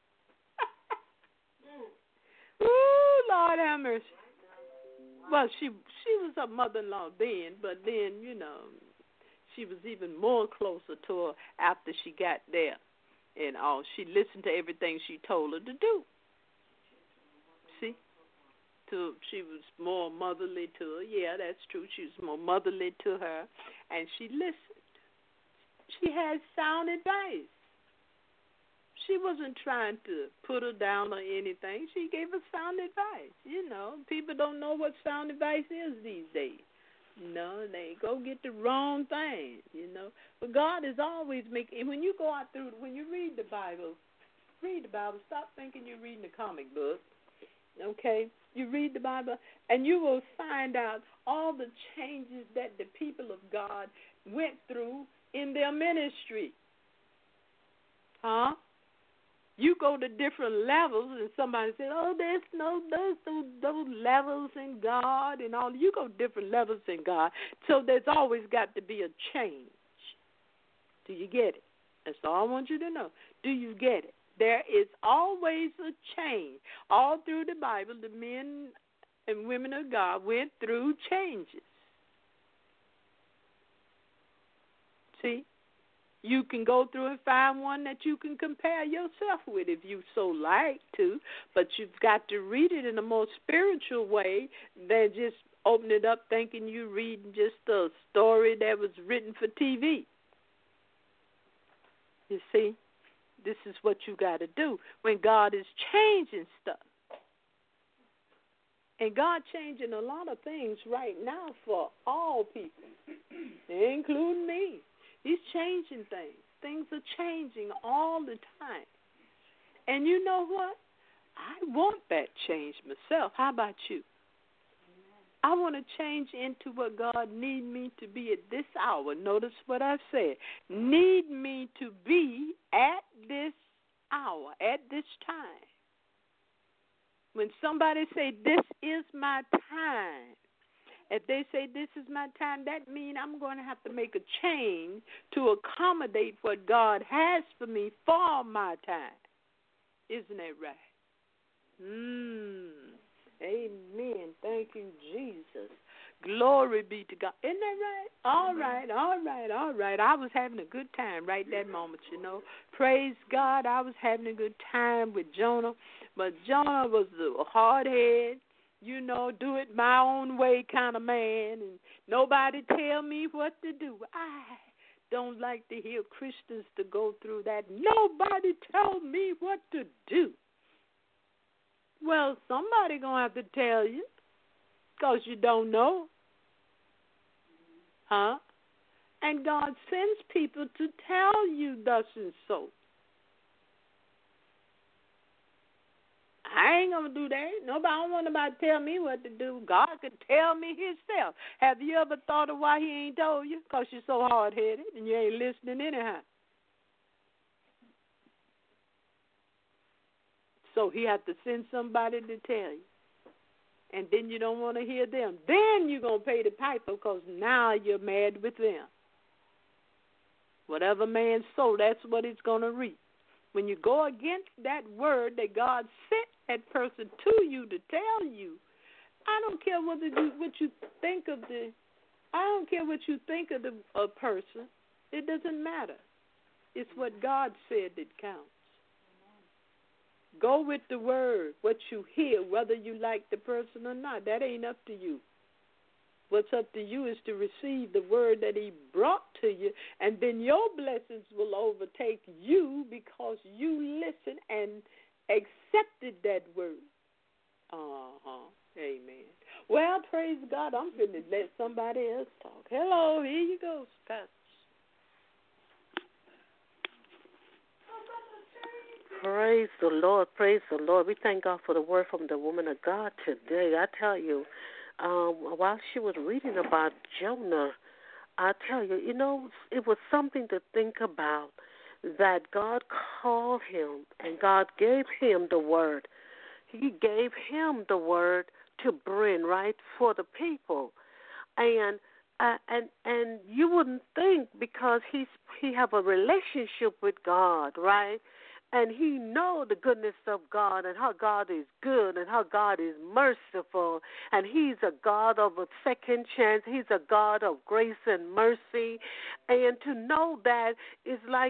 Ooh, Lord have mercy. Well, she was her mother-in-law then, but then, you know, she was even more closer to her after she got there. And all, she listened to everything she told her to do. See? She was more motherly to her. Yeah, that's true. She was more motherly to her. And she listened. She had sound advice. She wasn't trying to put her down or anything. She gave her sound advice. You know, people don't know what sound advice is these days. No, they go get the wrong thing, But God is always making. When you go out through, when you read the Bible, stop thinking you're reading a comic book, okay? You read the Bible, and you will find out all the changes that the people of God went through in their ministry. Huh? You go to different levels, and somebody said, "Oh, there's those levels in God and all." You go different levels in God, so there's always got to be a change. Do you get it? That's all I want you to know. Do you get it? There is always a change. All through the Bible, the men and women of God went through changes. See? You can go through and find one that you can compare yourself with if you so like to, but you've got to read it in a more spiritual way than just open it up thinking you're reading just a story that was written for TV. You see, this is what you got to do when God is changing stuff. And God changing a lot of things right now for all people, including me. He's changing things. Things are changing all the time. And you know what? I want that change myself. How about you? I want to change into what God needs me to be at this hour. Notice what I've said. Need me to be at this hour, at this time. When somebody say, "This is my time," if they say this is my time, that means I'm going to have to make a change to accommodate what God has for me for my time. Isn't that right? Amen. Thank you, Jesus. Glory be to God. Isn't that right? All right. I was having a good time right that moment, Praise God. I was having a good time with Jonah. But Jonah was a hard head, do it my own way kind of man, and nobody tell me what to do. I don't like to hear Christians to go through that. Nobody tell me what to do. Well, somebody going to have to tell you because you don't know. Huh? And God sends people to tell you thus and so. I ain't going to do that. Nobody, I don't want nobody to tell me what to do. God can tell me himself. Have you ever thought of why he ain't told you? Because you're so hard-headed and you ain't listening anyhow. So he had to send somebody to tell you. And then you don't want to hear them. Then you're going to pay the piper because now you're mad with them. Whatever man sow, that's what it's going to reap. When you go against that word that God sent that person to you to tell you, I don't care what you think of a person. It doesn't matter. It's what God said that counts. Go with the word, what you hear, whether you like the person or not. That ain't up to you. What's up to you is to receive the word that he brought to you, and then your blessings will overtake you because you listened and accepted that word. Amen. Well, praise God. I'm going to let somebody else talk. Hello, here you go, Pastor. Praise the Lord. Praise the Lord. We thank God for the word from the woman of God today. I tell you, while she was reading about Jonah, I tell you, it was something to think about that God called him and God gave him the word. He gave him the word to bring, right, for the people. And you wouldn't think because he have a relationship with God, right? And he know the goodness of God and how God is good and how God is merciful. And he's a God of a second chance. He's a God of grace and mercy. And to know that is like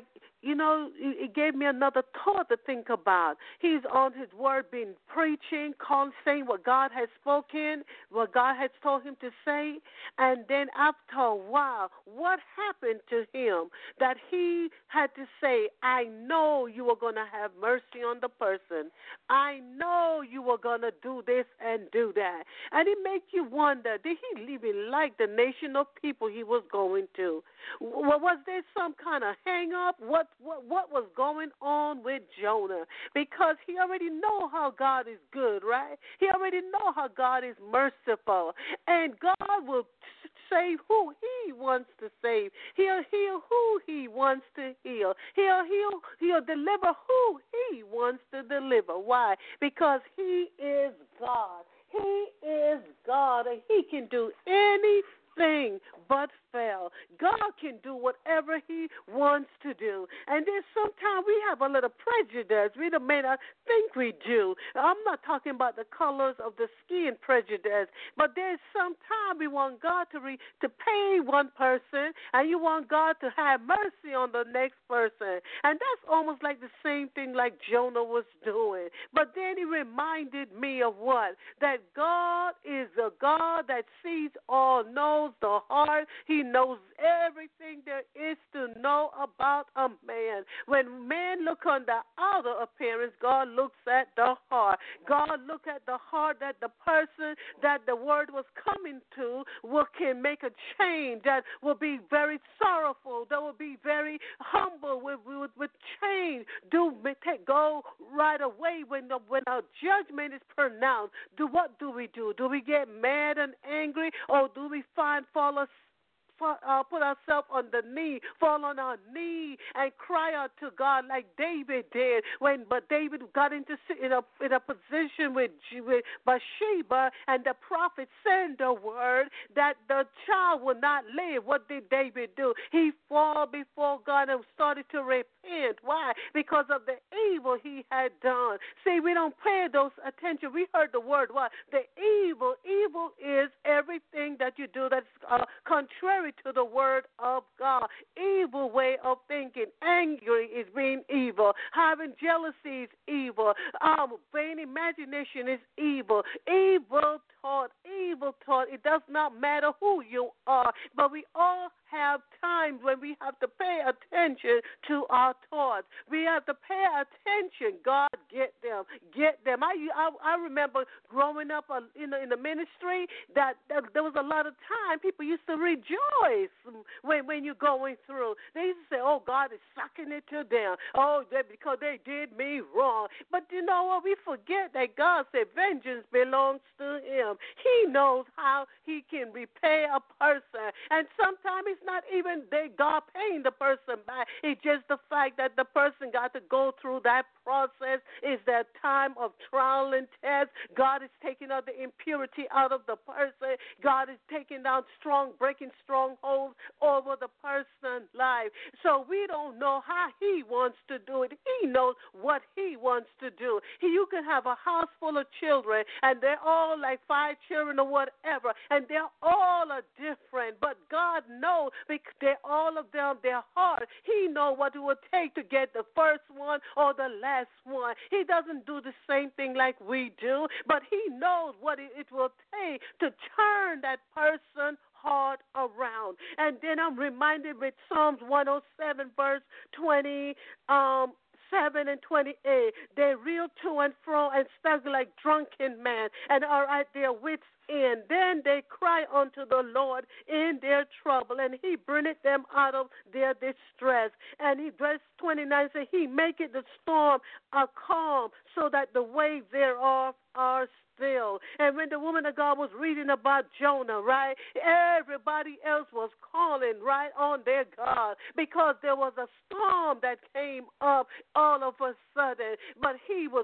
it gave me another thought to think about. He's on his word, been preaching, saying what God has spoken, what God has told him to say, and then after a while, what happened to him that he had to say, I know you are going to have mercy on the person. I know you are going to do this and do that. And it makes you wonder, did he even like the nation of people he was going to? Was there some kind of hang-up? What was going on with Jonah? Because he already know how God is good, right? He already know how God is merciful. And God will save who he wants to save. He'll heal who he wants to heal. He'll deliver who he wants to deliver. Why? Because he is God. He is God, and he can do anything but fail. God can do whatever he wants to do. And then sometimes we have a little prejudice. We may not think we do. I'm not talking about the colors of the skin prejudice, but there's sometimes we want God to pay one person, and you want God to have mercy on the next person. And that's almost like the same thing like Jonah was doing. But then he reminded me of what? That God is a God that sees all, knows the heart. He knows everything there is to know about a man. When men look on the outer appearance, God looks at the heart. God looks at the heart, that the person that the word was coming to can make a change, that will be very sorrowful, that will be very humble, with change. Go right away when a judgment is pronounced. What do we do? Do we get mad and angry, or do we put ourselves on the knee, fall on our knee, and cry out to God like David did? But David got in a position with Bathsheba, and the prophet sent the word that the child would not live. What did David do? He fall before God and started to repent. Why? Because of the evil he had done. See, we don't pay those attention. We heard the word. What? The evil. Evil is everything that you do that's contrary to the word of God. Evil way of thinking. Angry is being evil. Having jealousy is evil. Vain imagination is evil. Evil thought. It does not matter who you are, but we all have times when we have to pay attention to our thoughts. We have to pay attention. God, get them. I remember growing up in the ministry that there was a lot of time people used to rejoice when you're going through. They used to say, oh, God is sucking it to them. Oh, because they did me wrong. But you know what? We forget that God said vengeance belongs to him. He knows how he can repay a person. And sometimes it's not even God paying the person back. It's just the fact that the person got to go through that process. Is that time of trial and test. God is taking out the impurity out of the person. God is taking down breaking strongholds over the person's life. So we don't know how he wants to do it. He knows what he wants to do. You can have a house full of children, and they're all like 5 children or whatever, and they're all different. But God knows, because they're all of them, their heart. He knows what it will take to get the first one or the last one. He doesn't do the same thing like we do, but he knows what it will take to turn that person heart around. And then I'm reminded with Psalms 107, verse 27 and 28. They reel to and fro and stagger like drunken men, and are at their wits' end. Then they cry unto the Lord in their trouble, and he bringeth them out of their distress. And verse 29 says, he maketh the storm a calm, so that the waves thereof are still. And when the woman of God was reading about Jonah, right, everybody else was calling right on their God, because there was a storm that came up all of a sudden. But he was at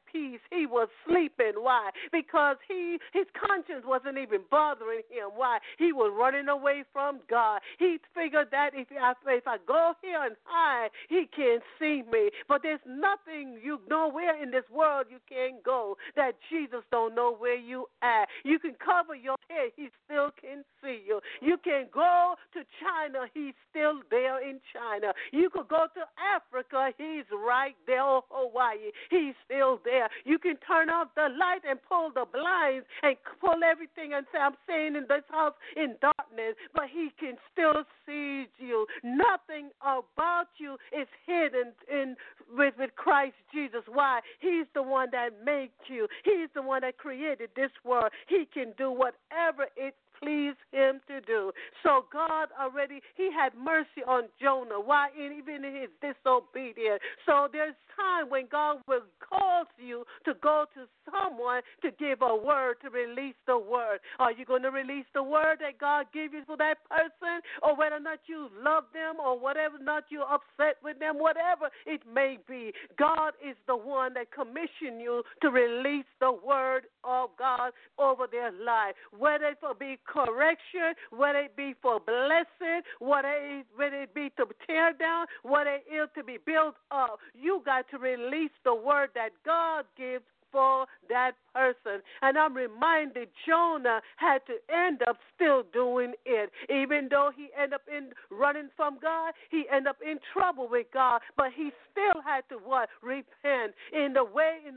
peace. He was sleeping. Why? Because his conscience wasn't even bothering him. Why? He was running away from God. He figured that if I go here and hide, he can't see me. But there's nothing, nowhere in this world you can go that Jesus don't know where you at. You can cover your head, he still can see you. You can go to China, he's still there in China. You could go to Africa, he's right there, or Hawaii, he's still there. You can turn off the light and pull the blinds and pull everything and say, I'm staying in this house in darkness, but he can still see you. Nothing about you is hidden with Christ Jesus. Why? He's the one that made you. He's the one that created this world. He can do whatever it please him to do. So God already, he had mercy on Jonah. Why? Even in his disobedience. So there's time when God will cause you to go to someone to give a word, to release the word. Are you going to release the word that God gave you for that person? Or whether or not you love them, or whatever or not you're upset with them, whatever it may be. God is the one that commissioned you to release the word of God over their life. Whether it be correction, whether it be for blessing, whether it be to tear down, whether it is to be built up, you got to release the word that God gives for that person. And I'm reminded Jonah had to end up still doing it. Even though he ended up running from God, he ended up in trouble with God, but he still had to repent. In the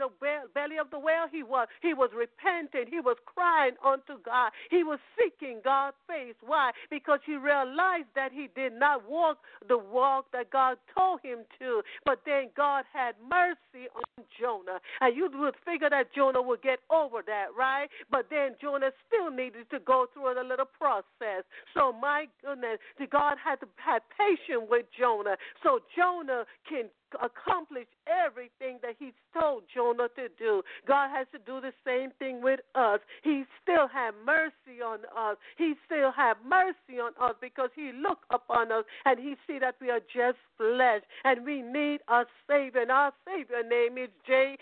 belly of the whale, he was repenting. He was crying unto God. He was seeking God's face. Why? Because he realized that he did not walk the walk that God told him to. But then God had mercy on Jonah. And you would figure that Jonah would get over that, right? But then Jonah still needed to go through a little process. So my goodness, God had to have patience with Jonah. So Jonah can accomplish everything that he told Jonah to do. God has to do the same thing with us. He still have mercy on us. He still have mercy on us because he looked upon us and he see that we are just flesh and we need a Savior. And our Savior name is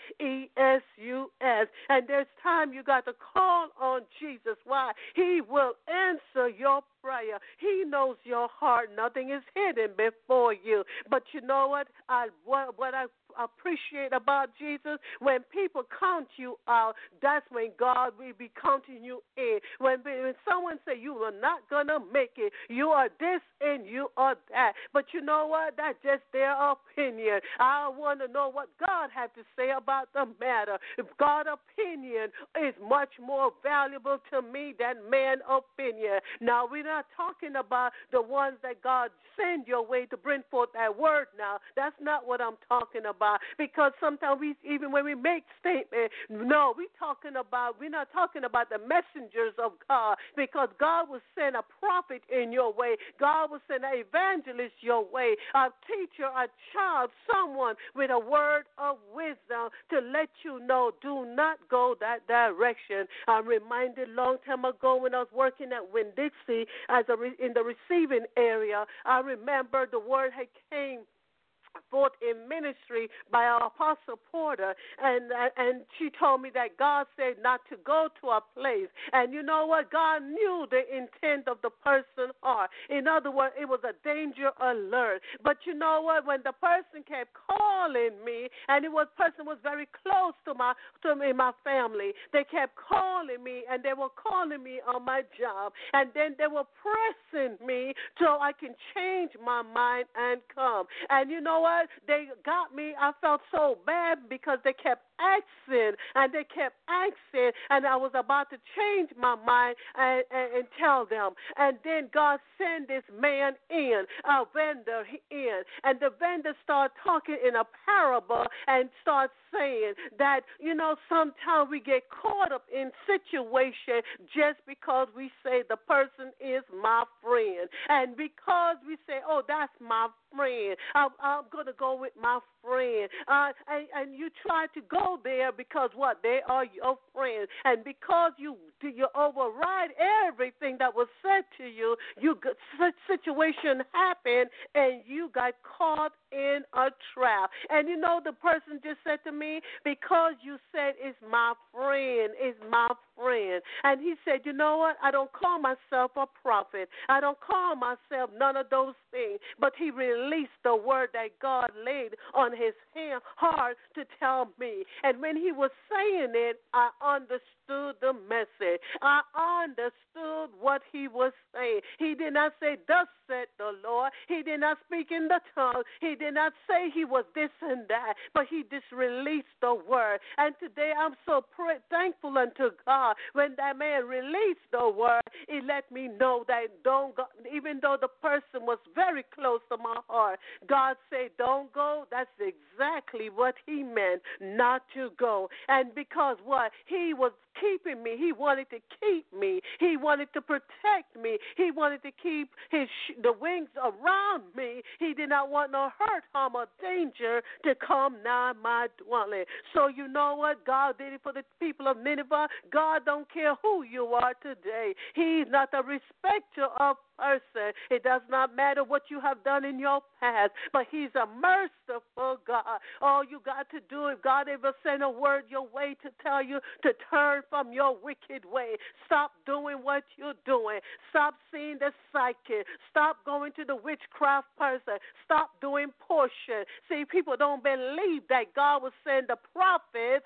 Jesus. And there's time you got to call on Jesus. Why? He will answer your prayer. He knows your heart. Nothing is hidden before you. But you know what? What I appreciate about Jesus, when people count you out, that's when God will be counting you in. When someone say you are not going to make it, you are this and you are that. But you know what? That's just their opinion. I want to know what God has to say about the matter. If God's opinion is much more valuable to me than man's opinion. Now, we're not talking about the ones that God send your way to bring forth that word now. That's not what I'm talking about. Because sometimes even when we make statements, we're not talking about the messengers of God, because God will send a prophet in your way. God will send an evangelist your way, a teacher, a child, someone with a word of wisdom to let you know, do not go that direction. I'm reminded a long time ago when I was working at Winn-Dixie in the receiving area, I remember the word had came forth in ministry by our Apostle Porter, and she told me that God said not to go to a place. And you know what? God knew the intent of the person's heart. In other words, it was a danger alert. But you know what? When the person kept calling me, and person was very close to my family, they kept calling me, and they were calling me on my job, and then they were pressing me so I can change my mind and come. And you know what? They got me. I felt so bad because they kept asking, and I was about to change my mind and tell them. And then God sent this man in, a vendor in, and the vendor started talking in a parable and started saying that, sometimes we get caught up in situation just because we say the person is my friend. And because we say, oh, that's my friend, I'm going to go with my friend. And you try to go there because what? They are your friends. And because you override everything that was said to you, such situation happened and you got caught in a trap. And you know, the person just said to me, because you said it's my friend, it's my friend. And he said, you know what? I don't call myself a prophet. I don't call myself none of those things. But he released the word that God laid on his heart to tell me. And when he was saying it, I understood the message. I understood what he was saying. He did not say, thus said the Lord. He did not speak in the tongue. He did not say he was this and that, but he just released the word. And today I'm so thankful unto God. When that man released the word, it let me know that don't go, even though the person was very close to my heart, God said, don't go. That's exactly what he meant, not to go. And because what? He was keeping me. He wanted to keep me. He wanted to protect me. He wanted to keep the wings around me. He did not want no hurt, harm, or danger to come nigh my dwelling. So you know what? God did it for the people of Nineveh. God don't care who you are today. He's not a respecter of person. It does not matter what you have done in your past, but he's a merciful God. All you got to do, if God ever sent a word your way to tell you to turn from your wicked way, stop doing what you're doing. Stop seeing the psychic. Stop going to the witchcraft person. Stop doing portion. See, people don't believe that God will send the prophets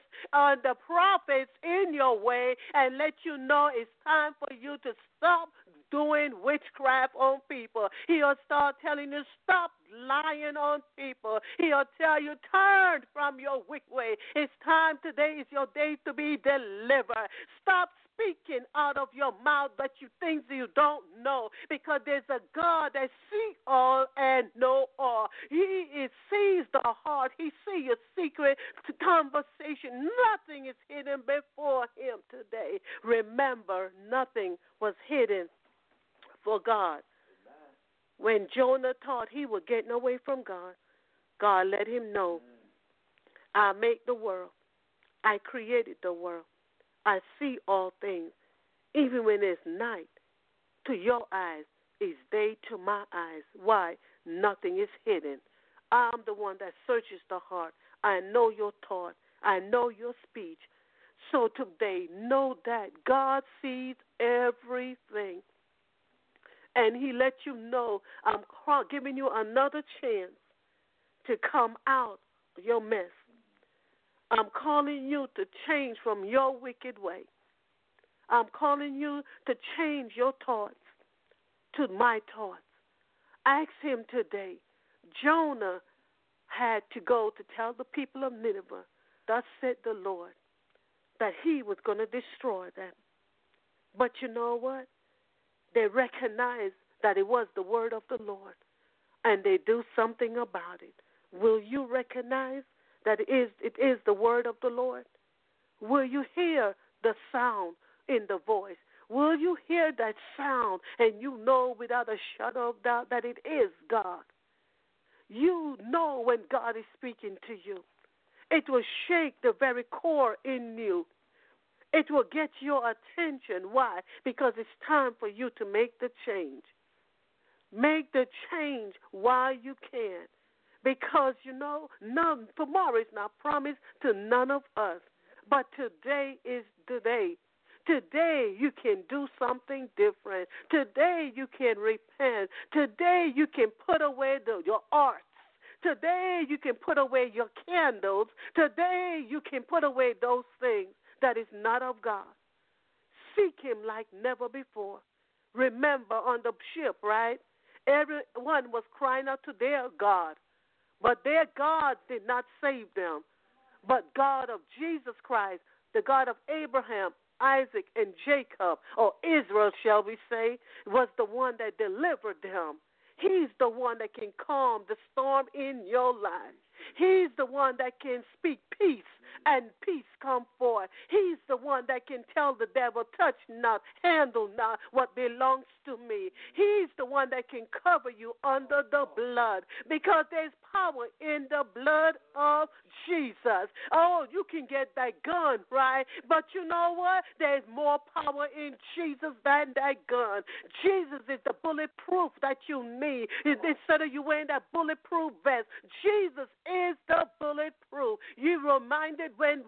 in your way and let you know it's time for you to stop doing witchcraft on people. He'll start telling you, stop lying on people. He'll tell you, turn from your wicked way. It's time. Today is your day to be delivered. Stop speaking out of your mouth but you things you don't know, because there's a God that sees all and know all. He sees the heart. He sees your secret conversation. Nothing is hidden before him today. Remember, nothing was hidden for God. When Jonah thought he was getting away from God, God let him know, I make the world. I created the world. I see all things. Even when it's night, to your eyes is day to my eyes. Why? Nothing is hidden. I'm the one that searches the heart. I know your thought. I know your speech. So today, know that God sees everything. And he let you know, I'm giving you another chance to come out of your mess. I'm calling you to change from your wicked way. I'm calling you to change your thoughts to my thoughts. Ask him today. Jonah had to go to tell the people of Nineveh, thus said the Lord, that he was going to destroy them. But you know what? They recognize that it was the word of the Lord, and they do something about it. Will you recognize that it is the word of the Lord? Will you hear the sound in the voice? Will you hear that sound and you know without a shadow of doubt that it is God? You know when God is speaking to you. It will shake the very core in you. It will get your attention. Why? Because it's time for you to make the change. Make the change while you can. Because, you know, tomorrow is not promised to none of us. But today is the day. Today you can do something different. Today you can repent. Today you can put away your arts. Today you can put away your candles. Today you can put away those things that is not of God. Seek him like never before. Remember on the ship, right? Everyone was crying out to their God. But their God did not save them. But God of Jesus Christ, the God of Abraham, Isaac, and Jacob, or Israel, shall we say, was the one that delivered them. He's the one that can calm the storm in your life. He's the one that can speak peace and peace come forth. He's the one that can tell the devil, touch not, handle not what belongs to me. He's the one that can cover you under the blood, because there's power in the blood of Jesus. Oh, you can get that gun, right? But you know what? There's more power in Jesus than that gun. Jesus is the bulletproof that you need. Instead of you wearing that bulletproof vest, Jesus is the bulletproof. You reminded when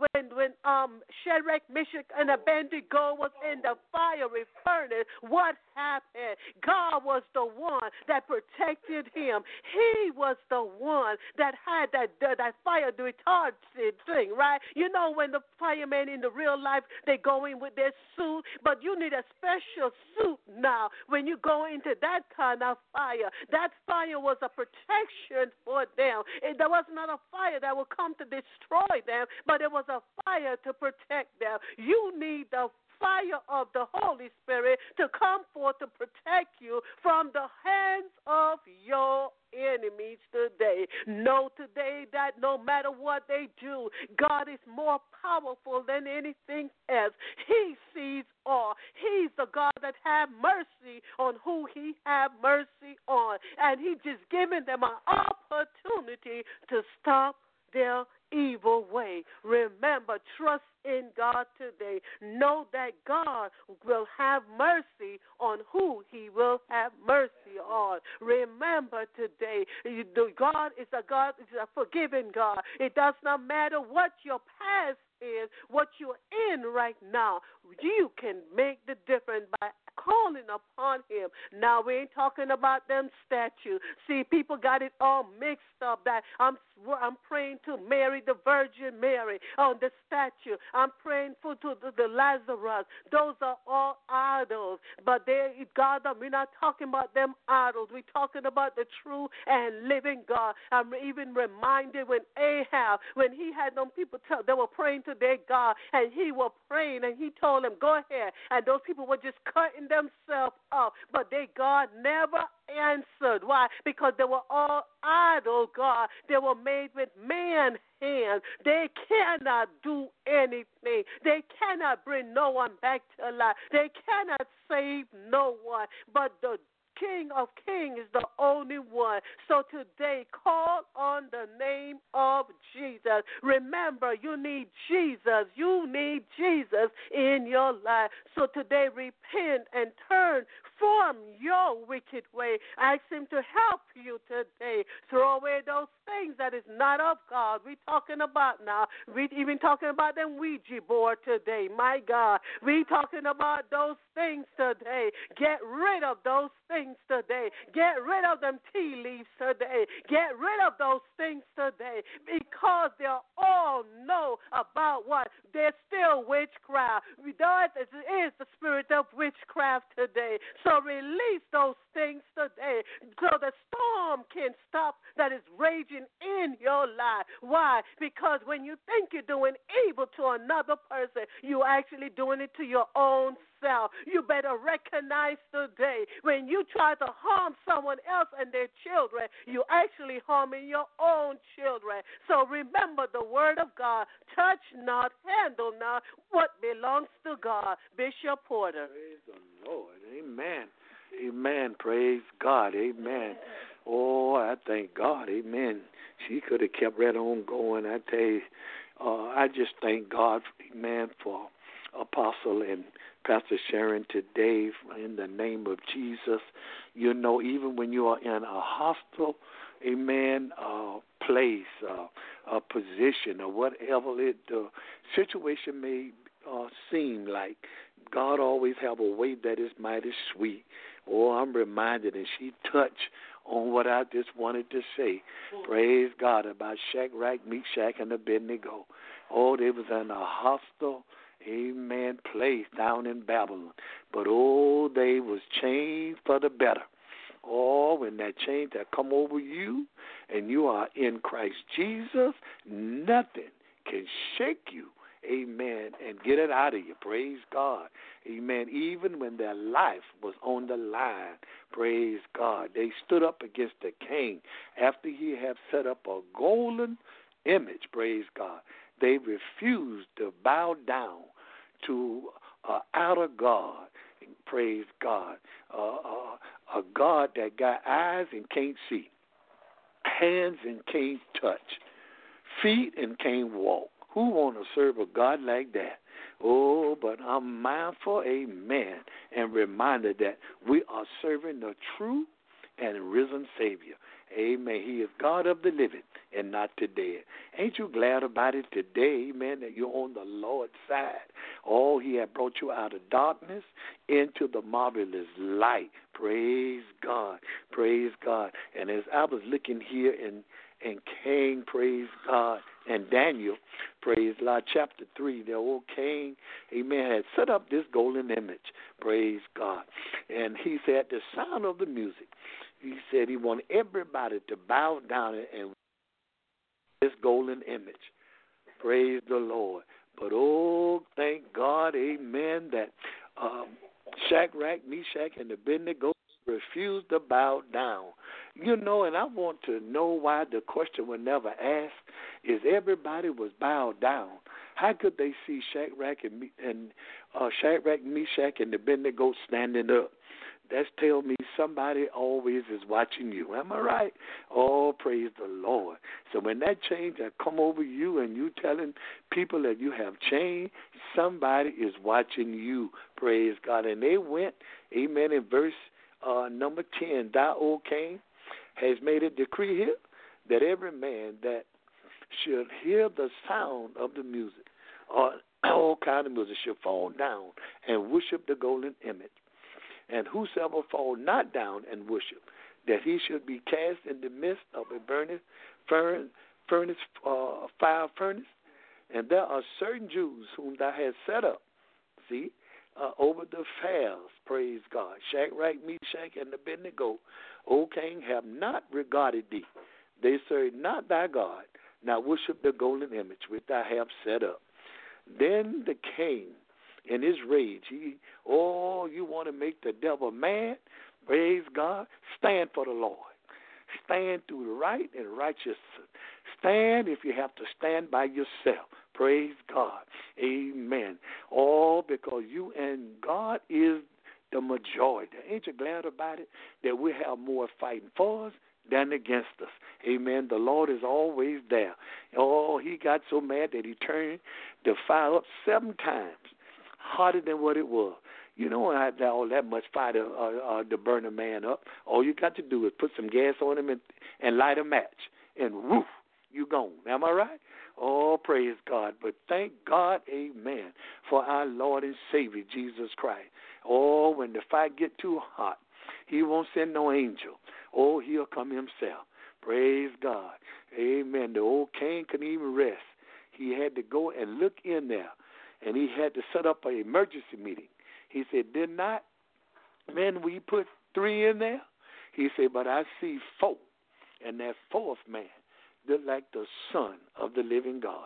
Shadrach, Meshach, and Abednego was in the fiery furnace, what happened? God was the one that protected him. He was the one that had that fire retardant thing, right? You know, when the firemen in the real life, they go in with their suit, but you need a special suit now when you go into that kind of fire. That fire was a protection for them. There was not a fire that would come to destroy them, but it was a fire to protect them. You need the fire of the Holy Spirit to come forth to protect you from the hands of your enemies today. Know today that no matter what they do, God is more powerful than anything else. He sees all. He's the God that have mercy on who he have mercy on. And he just giving them an opportunity to stop their evil way. Remember, trust in God today. Know that God will have mercy on who he will have mercy on. Remember today, God is a forgiving God. It does not matter what your past is, what you're in right now. You can make the difference by calling upon him. Now, we ain't talking about them statues. See, people got it all mixed up that I'm praying to Mary, the Virgin Mary, on the statue. I'm praying to the Lazarus. Those are all idols. But God, we're not talking about them idols. We're talking about the true and living God. I'm even reminded when Ahab, when he had them people they were praying to their God, and he was praying, and he told them, go ahead. And those people were just cutting themselves up. But their God never answered. Why? Because they were all idol, God. They were made with man's hands. They cannot do anything. They cannot bring no one back to life. They cannot save no one. But the King of Kings is the only one. So today, call on the name of Jesus. Remember, you need Jesus. You need Jesus in your life. So today, repent and turn from your wicked way. Ask him to help you today. Throw away those things that is not of God. We're talking about now. We're even talking about them Ouija board today. My God. We're talking about those things today. Get rid of those things today. Get rid of them tea leaves today. Get rid of those things today, because they all know about what? They're still witchcraft. That is the spirit of witchcraft today. So release those things today so the storm can stop that is raging in your life. Why? Because when you think you're doing evil to another person, you're actually doing it to your own self. You better recognize today, when you try to harm someone else and their children, you're actually harming your own children. So remember the word of God. Touch not, handle not what belongs to God. Bishop Porter. Praise the Lord. Amen. Amen. Praise God. Amen. Oh, I thank God. Amen. She could have kept right on going. I tell you, I just thank God, amen, for Apostle and Pastor Sharon today in the name of Jesus. You know, even when you are in a hostile, amen, place, a position, or whatever the situation may seem like, God always have a way that is mighty sweet. Oh, I'm reminded, and she touched on what I just wanted to say. Praise God, about Shadrach, Meshach, and Abednego. Oh, they was in a hostile, amen, place down in Babylon. But, oh, they was changed for the better. Oh, when that change that come over you and you are in Christ Jesus, nothing can shake you. Amen. And get it out of you. Praise God. Amen. Even when their life was on the line, praise God, they stood up against the king after he had set up a golden image, praise God. they refused to bow down to outer God. Praise God. A God that got eyes and can't see, hands and can't touch, feet and can't walk. Who want to serve a God like that? Oh, but I'm mindful, amen, and reminded that we are serving the true and risen Savior. Amen. He is God of the living and not the dead. Ain't you glad about it today, amen, that you're on the Lord's side? Oh, He had brought you out of darkness into the marvelous light. Praise God. Praise God. And as I was looking here in Cain, praise God, and Daniel, praise God, chapter 3, the old king, amen, had set up this golden image, praise God. And he said, the sound of the music, he said he wanted everybody to bow down and this golden image. Praise the Lord. But, oh, thank God, amen, that Shadrach, Meshach, and Abednego refused to bow down. You know, and I want to know why the question was never asked is everybody was bowed down. How could they see Shadrach, Meshach, and Abednego standing up? That's tell me somebody always is watching you. Am I right? Oh, praise the Lord. So when that change had come over you and you telling people that you have changed, somebody is watching you. Praise God. And they went, amen, in verse number 10, thou, O king, has made a decree here that every man that should hear the sound of the music or all kind of music should fall down and worship the golden image. And whosoever fall not down and worship, that he should be cast in the midst of a burning fire furnace. And there are certain Jews whom thou hast set up, see, over the fairs, praise God. Shadrach, Meshach, and Abednego, O king, have not regarded thee. They serve not thy God, now worship the golden image which thou hast set up. Then the king, in his rage, you want to make the devil mad? Praise God. Stand for the Lord. Stand through the right and righteousness. Stand if you have to stand by yourself. Praise God. Amen. All because you and God is the majority. Ain't you glad about it that we have more fighting for us than against us? Amen. The Lord is always there. Oh, he got so mad that he turned the fire up 7 times hotter than what it was. You don't have all that much fire to burn a man up. All you got to do is put some gas on him and light a match, and woof, you gone. Am I right? Oh, praise God. But thank God, amen, for our Lord and Savior, Jesus Christ. Oh, when the fire get too hot, he won't send no angel. Oh, he'll come himself. Praise God. Amen. The old king couldn't even rest. He had to go and look in there, and he had to set up an emergency meeting. He said, did not, man, we put 3 in there? He said, but I see 4, and that 4th man looked like the Son of the living God.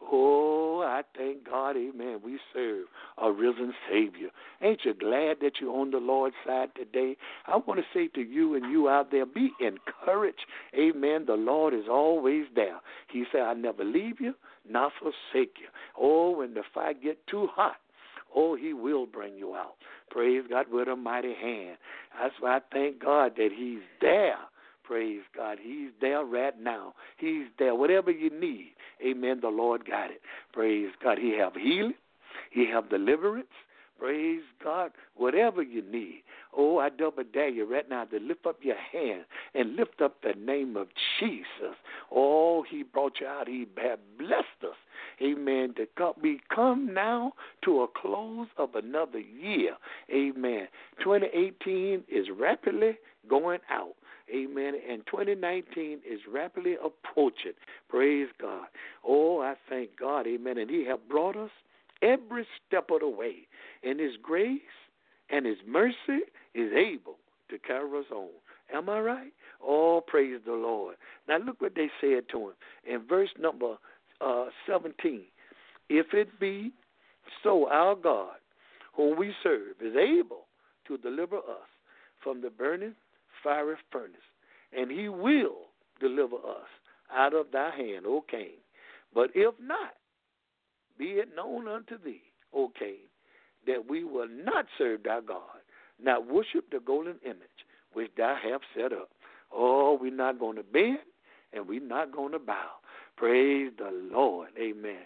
Oh, I thank God, amen, we serve a risen Savior. Ain't you glad that you're on the Lord's side today? I want to say to you and you out there, be encouraged. Amen, the Lord is always there. He said, I never leave you, nor forsake you. Oh, when the fire get too hot, oh, he will bring you out. Praise God with a mighty hand. That's why I thank God that he's there. Praise God. He's there right now. He's there. Whatever you need, amen, the Lord got it. Praise God. He have healing. He have deliverance. Praise God. Whatever you need. Oh, I double dare you right now to lift up your hand and lift up the name of Jesus. Oh, he brought you out. He had blessed us. Amen. We come now to a close of another year. Amen. 2018 is rapidly going out. Amen. And 2019 is rapidly approaching. Praise God. Oh, I thank God. Amen. And he has brought us every step of the way. And his grace and his mercy is able to carry us on. Am I right? Oh, praise the Lord. Now look what they said to him in verse number 17. If it be so, our God, whom we serve, is able to deliver us from the burning fiery furnace, and he will deliver us out of thy hand, O king. But if not, be it known unto thee, O Cain, that we will not serve thy God, not worship the golden image which thou hast set up. Oh, we're not going to bend, and we're not going to bow. Praise the Lord. Amen.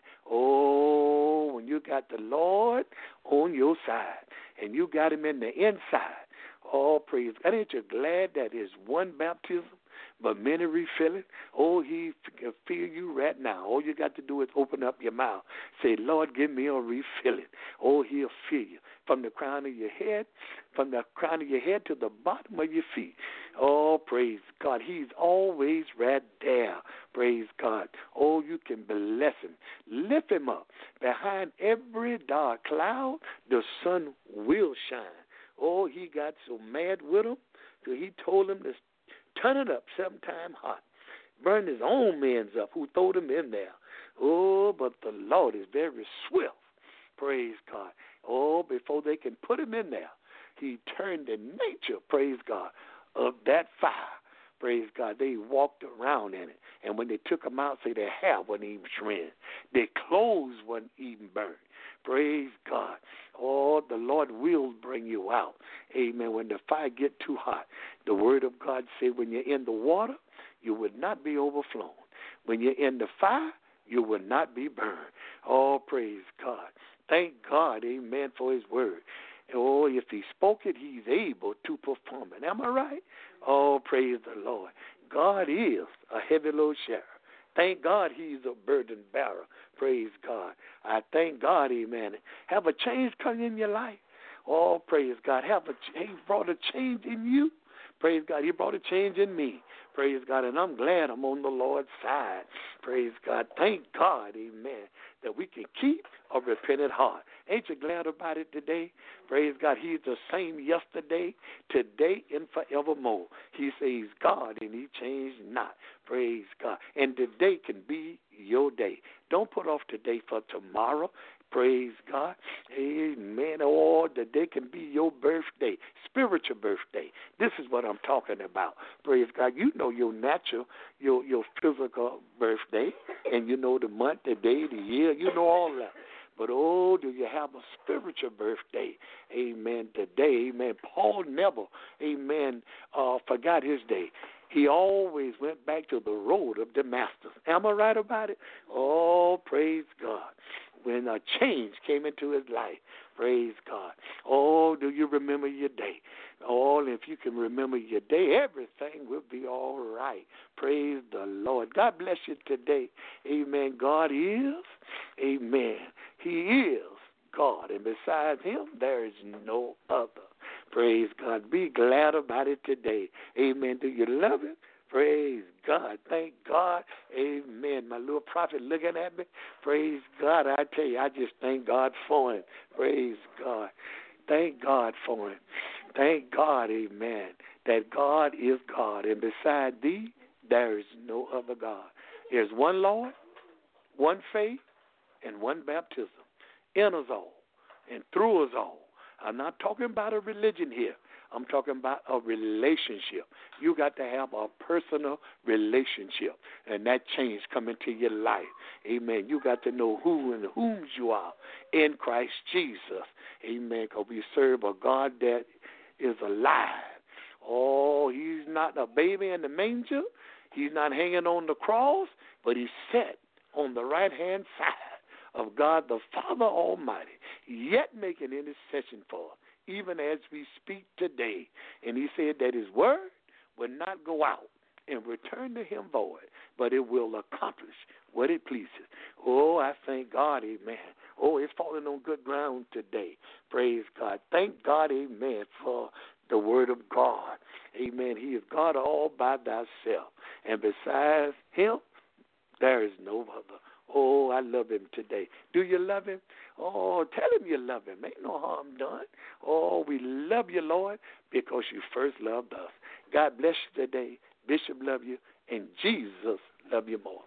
Oh, when you got the Lord on your side, and you got him in the inside, oh, praise God. Ain't you glad that is one baptism, but many refill it? Oh, he can feel you right now. All you got to do is open up your mouth. Say, Lord, give me a refilling. Oh, he'll feel you from the crown of your head, to the bottom of your feet. Oh, praise God. He's always right there. Praise God. Oh, you can bless him. Lift him up. Behind every dark cloud, the sun will shine. Oh, he got so mad with him, so he told him to turn it up 7 times hot. Burn his own men's up who throwed him in there. Oh, but the Lord is very swift. Praise God. Oh, before they can put him in there, he turned the nature, praise God, of that fire. Praise God. They walked around in it. And when they took them out, say their hair wasn't even shrinned. Their clothes wasn't even burned. Praise God. Oh, the Lord will bring you out. Amen. When the fire get too hot, the word of God say when you're in the water, you would not be overflown. When you're in the fire, you will not be burned. Oh, praise God. Thank God, amen, for his word. Oh, if he spoke it, he's able to perform it. Am I right? Oh, praise the Lord. God is a heavy load sharer. Thank God he's a burden bearer. Praise God. I thank God, amen. Have a change come in your life. Oh, praise God. He brought a change in you. Praise God. He brought a change in me. Praise God. And I'm glad I'm on the Lord's side. Praise God. Thank God, amen, that we can keep a repentant heart. Ain't you glad about it today? Praise God. He's the same yesterday, today, and forevermore. He says God, and he changed not. Praise God. And today can be your day. Don't put off today for tomorrow. Praise God. Amen. Or the day can be your birthday, spiritual birthday. This is what I'm talking about. Praise God. You know your natural, your physical birthday, and you know the month, the day, the year. You know all that. But, oh, do you have a spiritual birthday? Amen. Today, amen. Paul never, amen, forgot his day. He always went back to the road of Damascus. Am I right about it? Oh, praise God. When a change came into his life, praise God. Oh, do you remember your day? Oh, if you can remember your day, everything will be all right. Praise the Lord. God bless you today. Amen. God is, amen. He is God, and besides him, there is no other. Praise God. Be glad about it today. Amen. Do you love him? Praise God. Thank God. Amen. My little prophet looking at me. Praise God. I tell you, I just thank God for him. Praise God. Thank God for him. Thank God, amen, that God is God. And beside thee, there is no other God. There's one Lord, one faith, and one baptism. In us all and through us all. I'm not talking about a religion here. I'm talking about a relationship. You got to have a personal relationship, and that change come into your life. Amen. You got to know who and whom you are in Christ Jesus. Amen. Because we serve a God that is alive. Oh, he's not a baby in the manger. He's not hanging on the cross, but he's set on the right-hand side of God the Father Almighty, yet making intercession for us, even as we speak today. And he said that his word will not go out and return to him void, but it will accomplish what it pleases. Oh, I thank God, amen. Oh, it's falling on good ground today. Praise God. Thank God, amen, for the word of God. Amen. He is God all by thyself. And besides him, there is no other. Oh, I love him today. Do you love him? Oh, tell him you love him. Ain't no harm done. Oh, we love you, Lord, because you first loved us. God bless you today. Bishop love you, and Jesus love you more.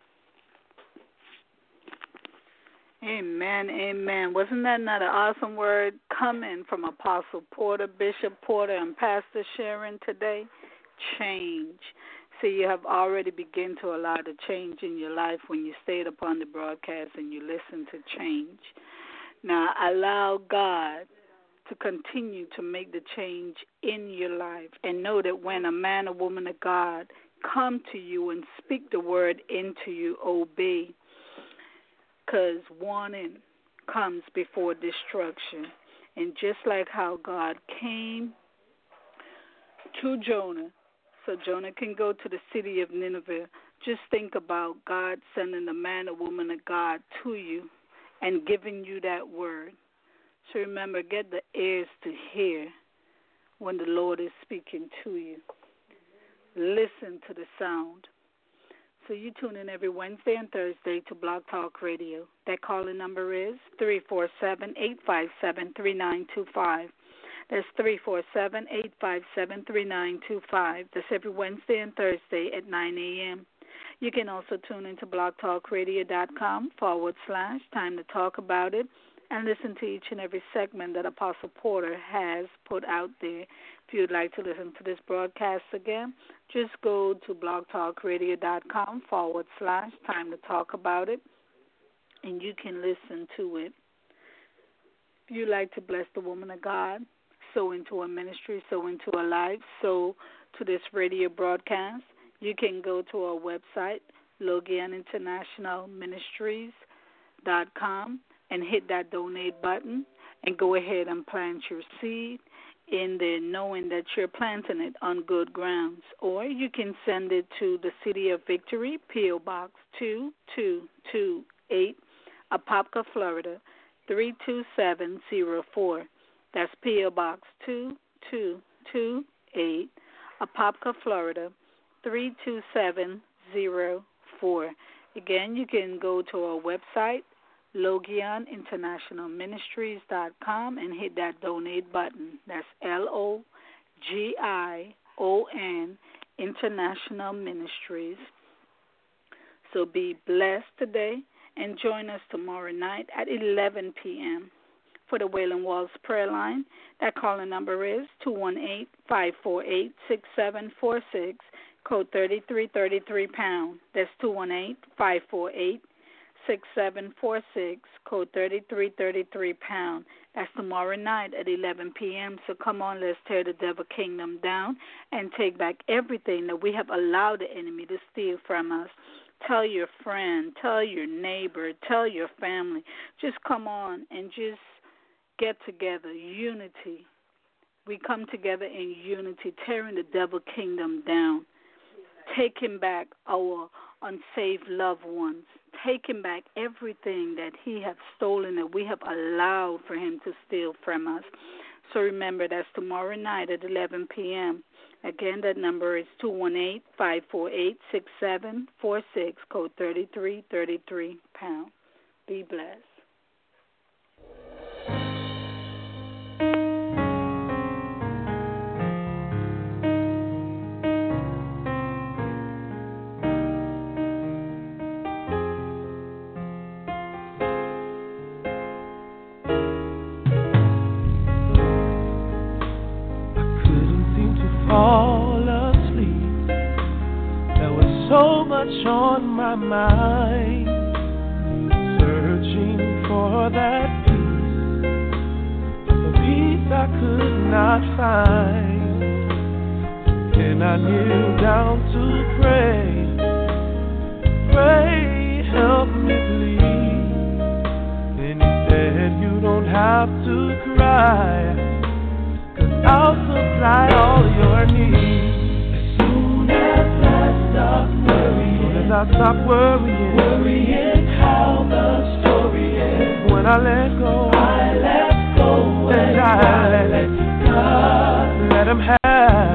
Amen, amen. Wasn't that not an awesome word coming from Apostle Porter, Bishop Porter, and Pastor Sharon today? Change. See, you have already begun to allow the change in your life when you stayed upon the broadcast and you listened to change. Now, allow God to continue to make the change in your life. And know that when a man or woman of God come to you and speak the word into you, obey. Because warning comes before destruction. And just like how God came to Jonah, so Jonah can go to the city of Nineveh, just think about God sending a man or woman of God to you and giving you that word. So remember, get the ears to hear when the Lord is speaking to you. Listen to the sound. So you tune in every Wednesday and Thursday to Blog Talk Radio. That calling number is 347-857-3925. That's 347-857-3925. That's every Wednesday and Thursday at 9 a.m. You can also tune into blogtalkradio.com/Time to Talk About It and listen to each and every segment that Apostle Porter has put out there. If you'd like to listen to this broadcast again, just go to blogtalkradio.com/Time to Talk About It, and you can listen to it. If you'd like to bless the woman of God, sow into a ministry, sow into a life, sow to this radio broadcast, you can go to our website, LogianInternationalMinistries.com, and hit that donate button and go ahead and plant your seed in there, knowing that you're planting it on good grounds. Or you can send it to the City of Victory, P.O. Box 2228, Apopka, Florida, 32704. That's P.O. Box 2228, Apopka, Florida, 32704. Again, you can go to our website, LogianInternationalMinistries.com, and hit that donate button. That's LOGION International Ministries. So be blessed today and join us tomorrow night at 11 p.m. for the Wailing Walls prayer line. That calling number is 218-548-6746, code 3333#. That's 218-548-6746, code 3333#. That's tomorrow night at 11 p.m. So come on, let's tear the devil kingdom down and take back everything that we have allowed the enemy to steal from us. Tell your friend, tell your neighbor, tell your family. Just come on and just get together, unity. We come together in unity, tearing the devil kingdom down, taking back our unsaved loved ones, taking back everything that he has stolen, that we have allowed for him to steal from us. So remember, that's tomorrow night at 11 p.m. Again, that number is 218-548-6746, code 3333#. Be blessed. On my mind, searching for that peace, the peace I could not find. Then I kneel down to pray, help me please. Then he said, you don't have to cry, 'cause I'll supply all your needs. As soon as I stop worrying, I stop worrying how the story ends. When I let go, and I let God, let him have,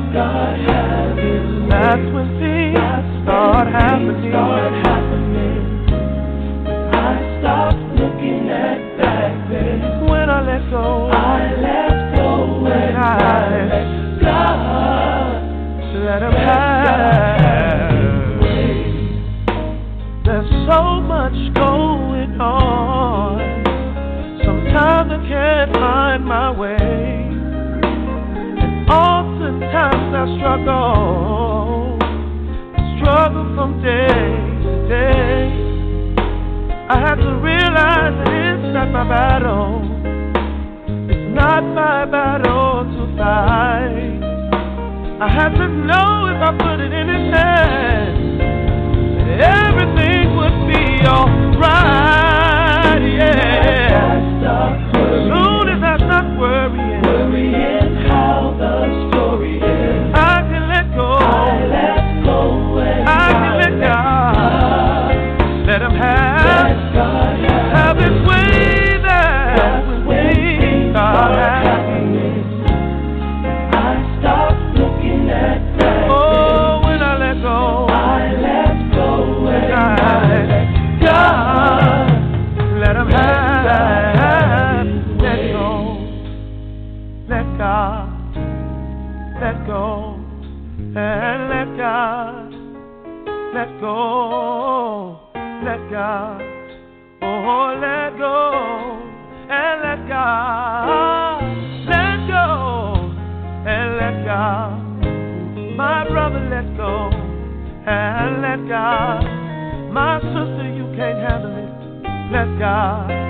that's when things start happening. I stop looking at back then. When I let go, and I let God, let him have. There's so much going on. Sometimes I can't find my way, and oftentimes I struggle I had to realize that it's not my battle. It's not my battle to fight. I had to know if I put it in His hands, that everything would be alright. Yeah. As soon as I stop worrying how the story is, I can let go. I can let God. Let Him have His way that way God has. I stop looking at that. Oh, when I let go, when I let God, let Him have. Let go, let God, let go, and let God, let go, let God. Oh, let go and let God. Let go and let God. My brother, let go and let God. My sister, you can't handle it. Let God.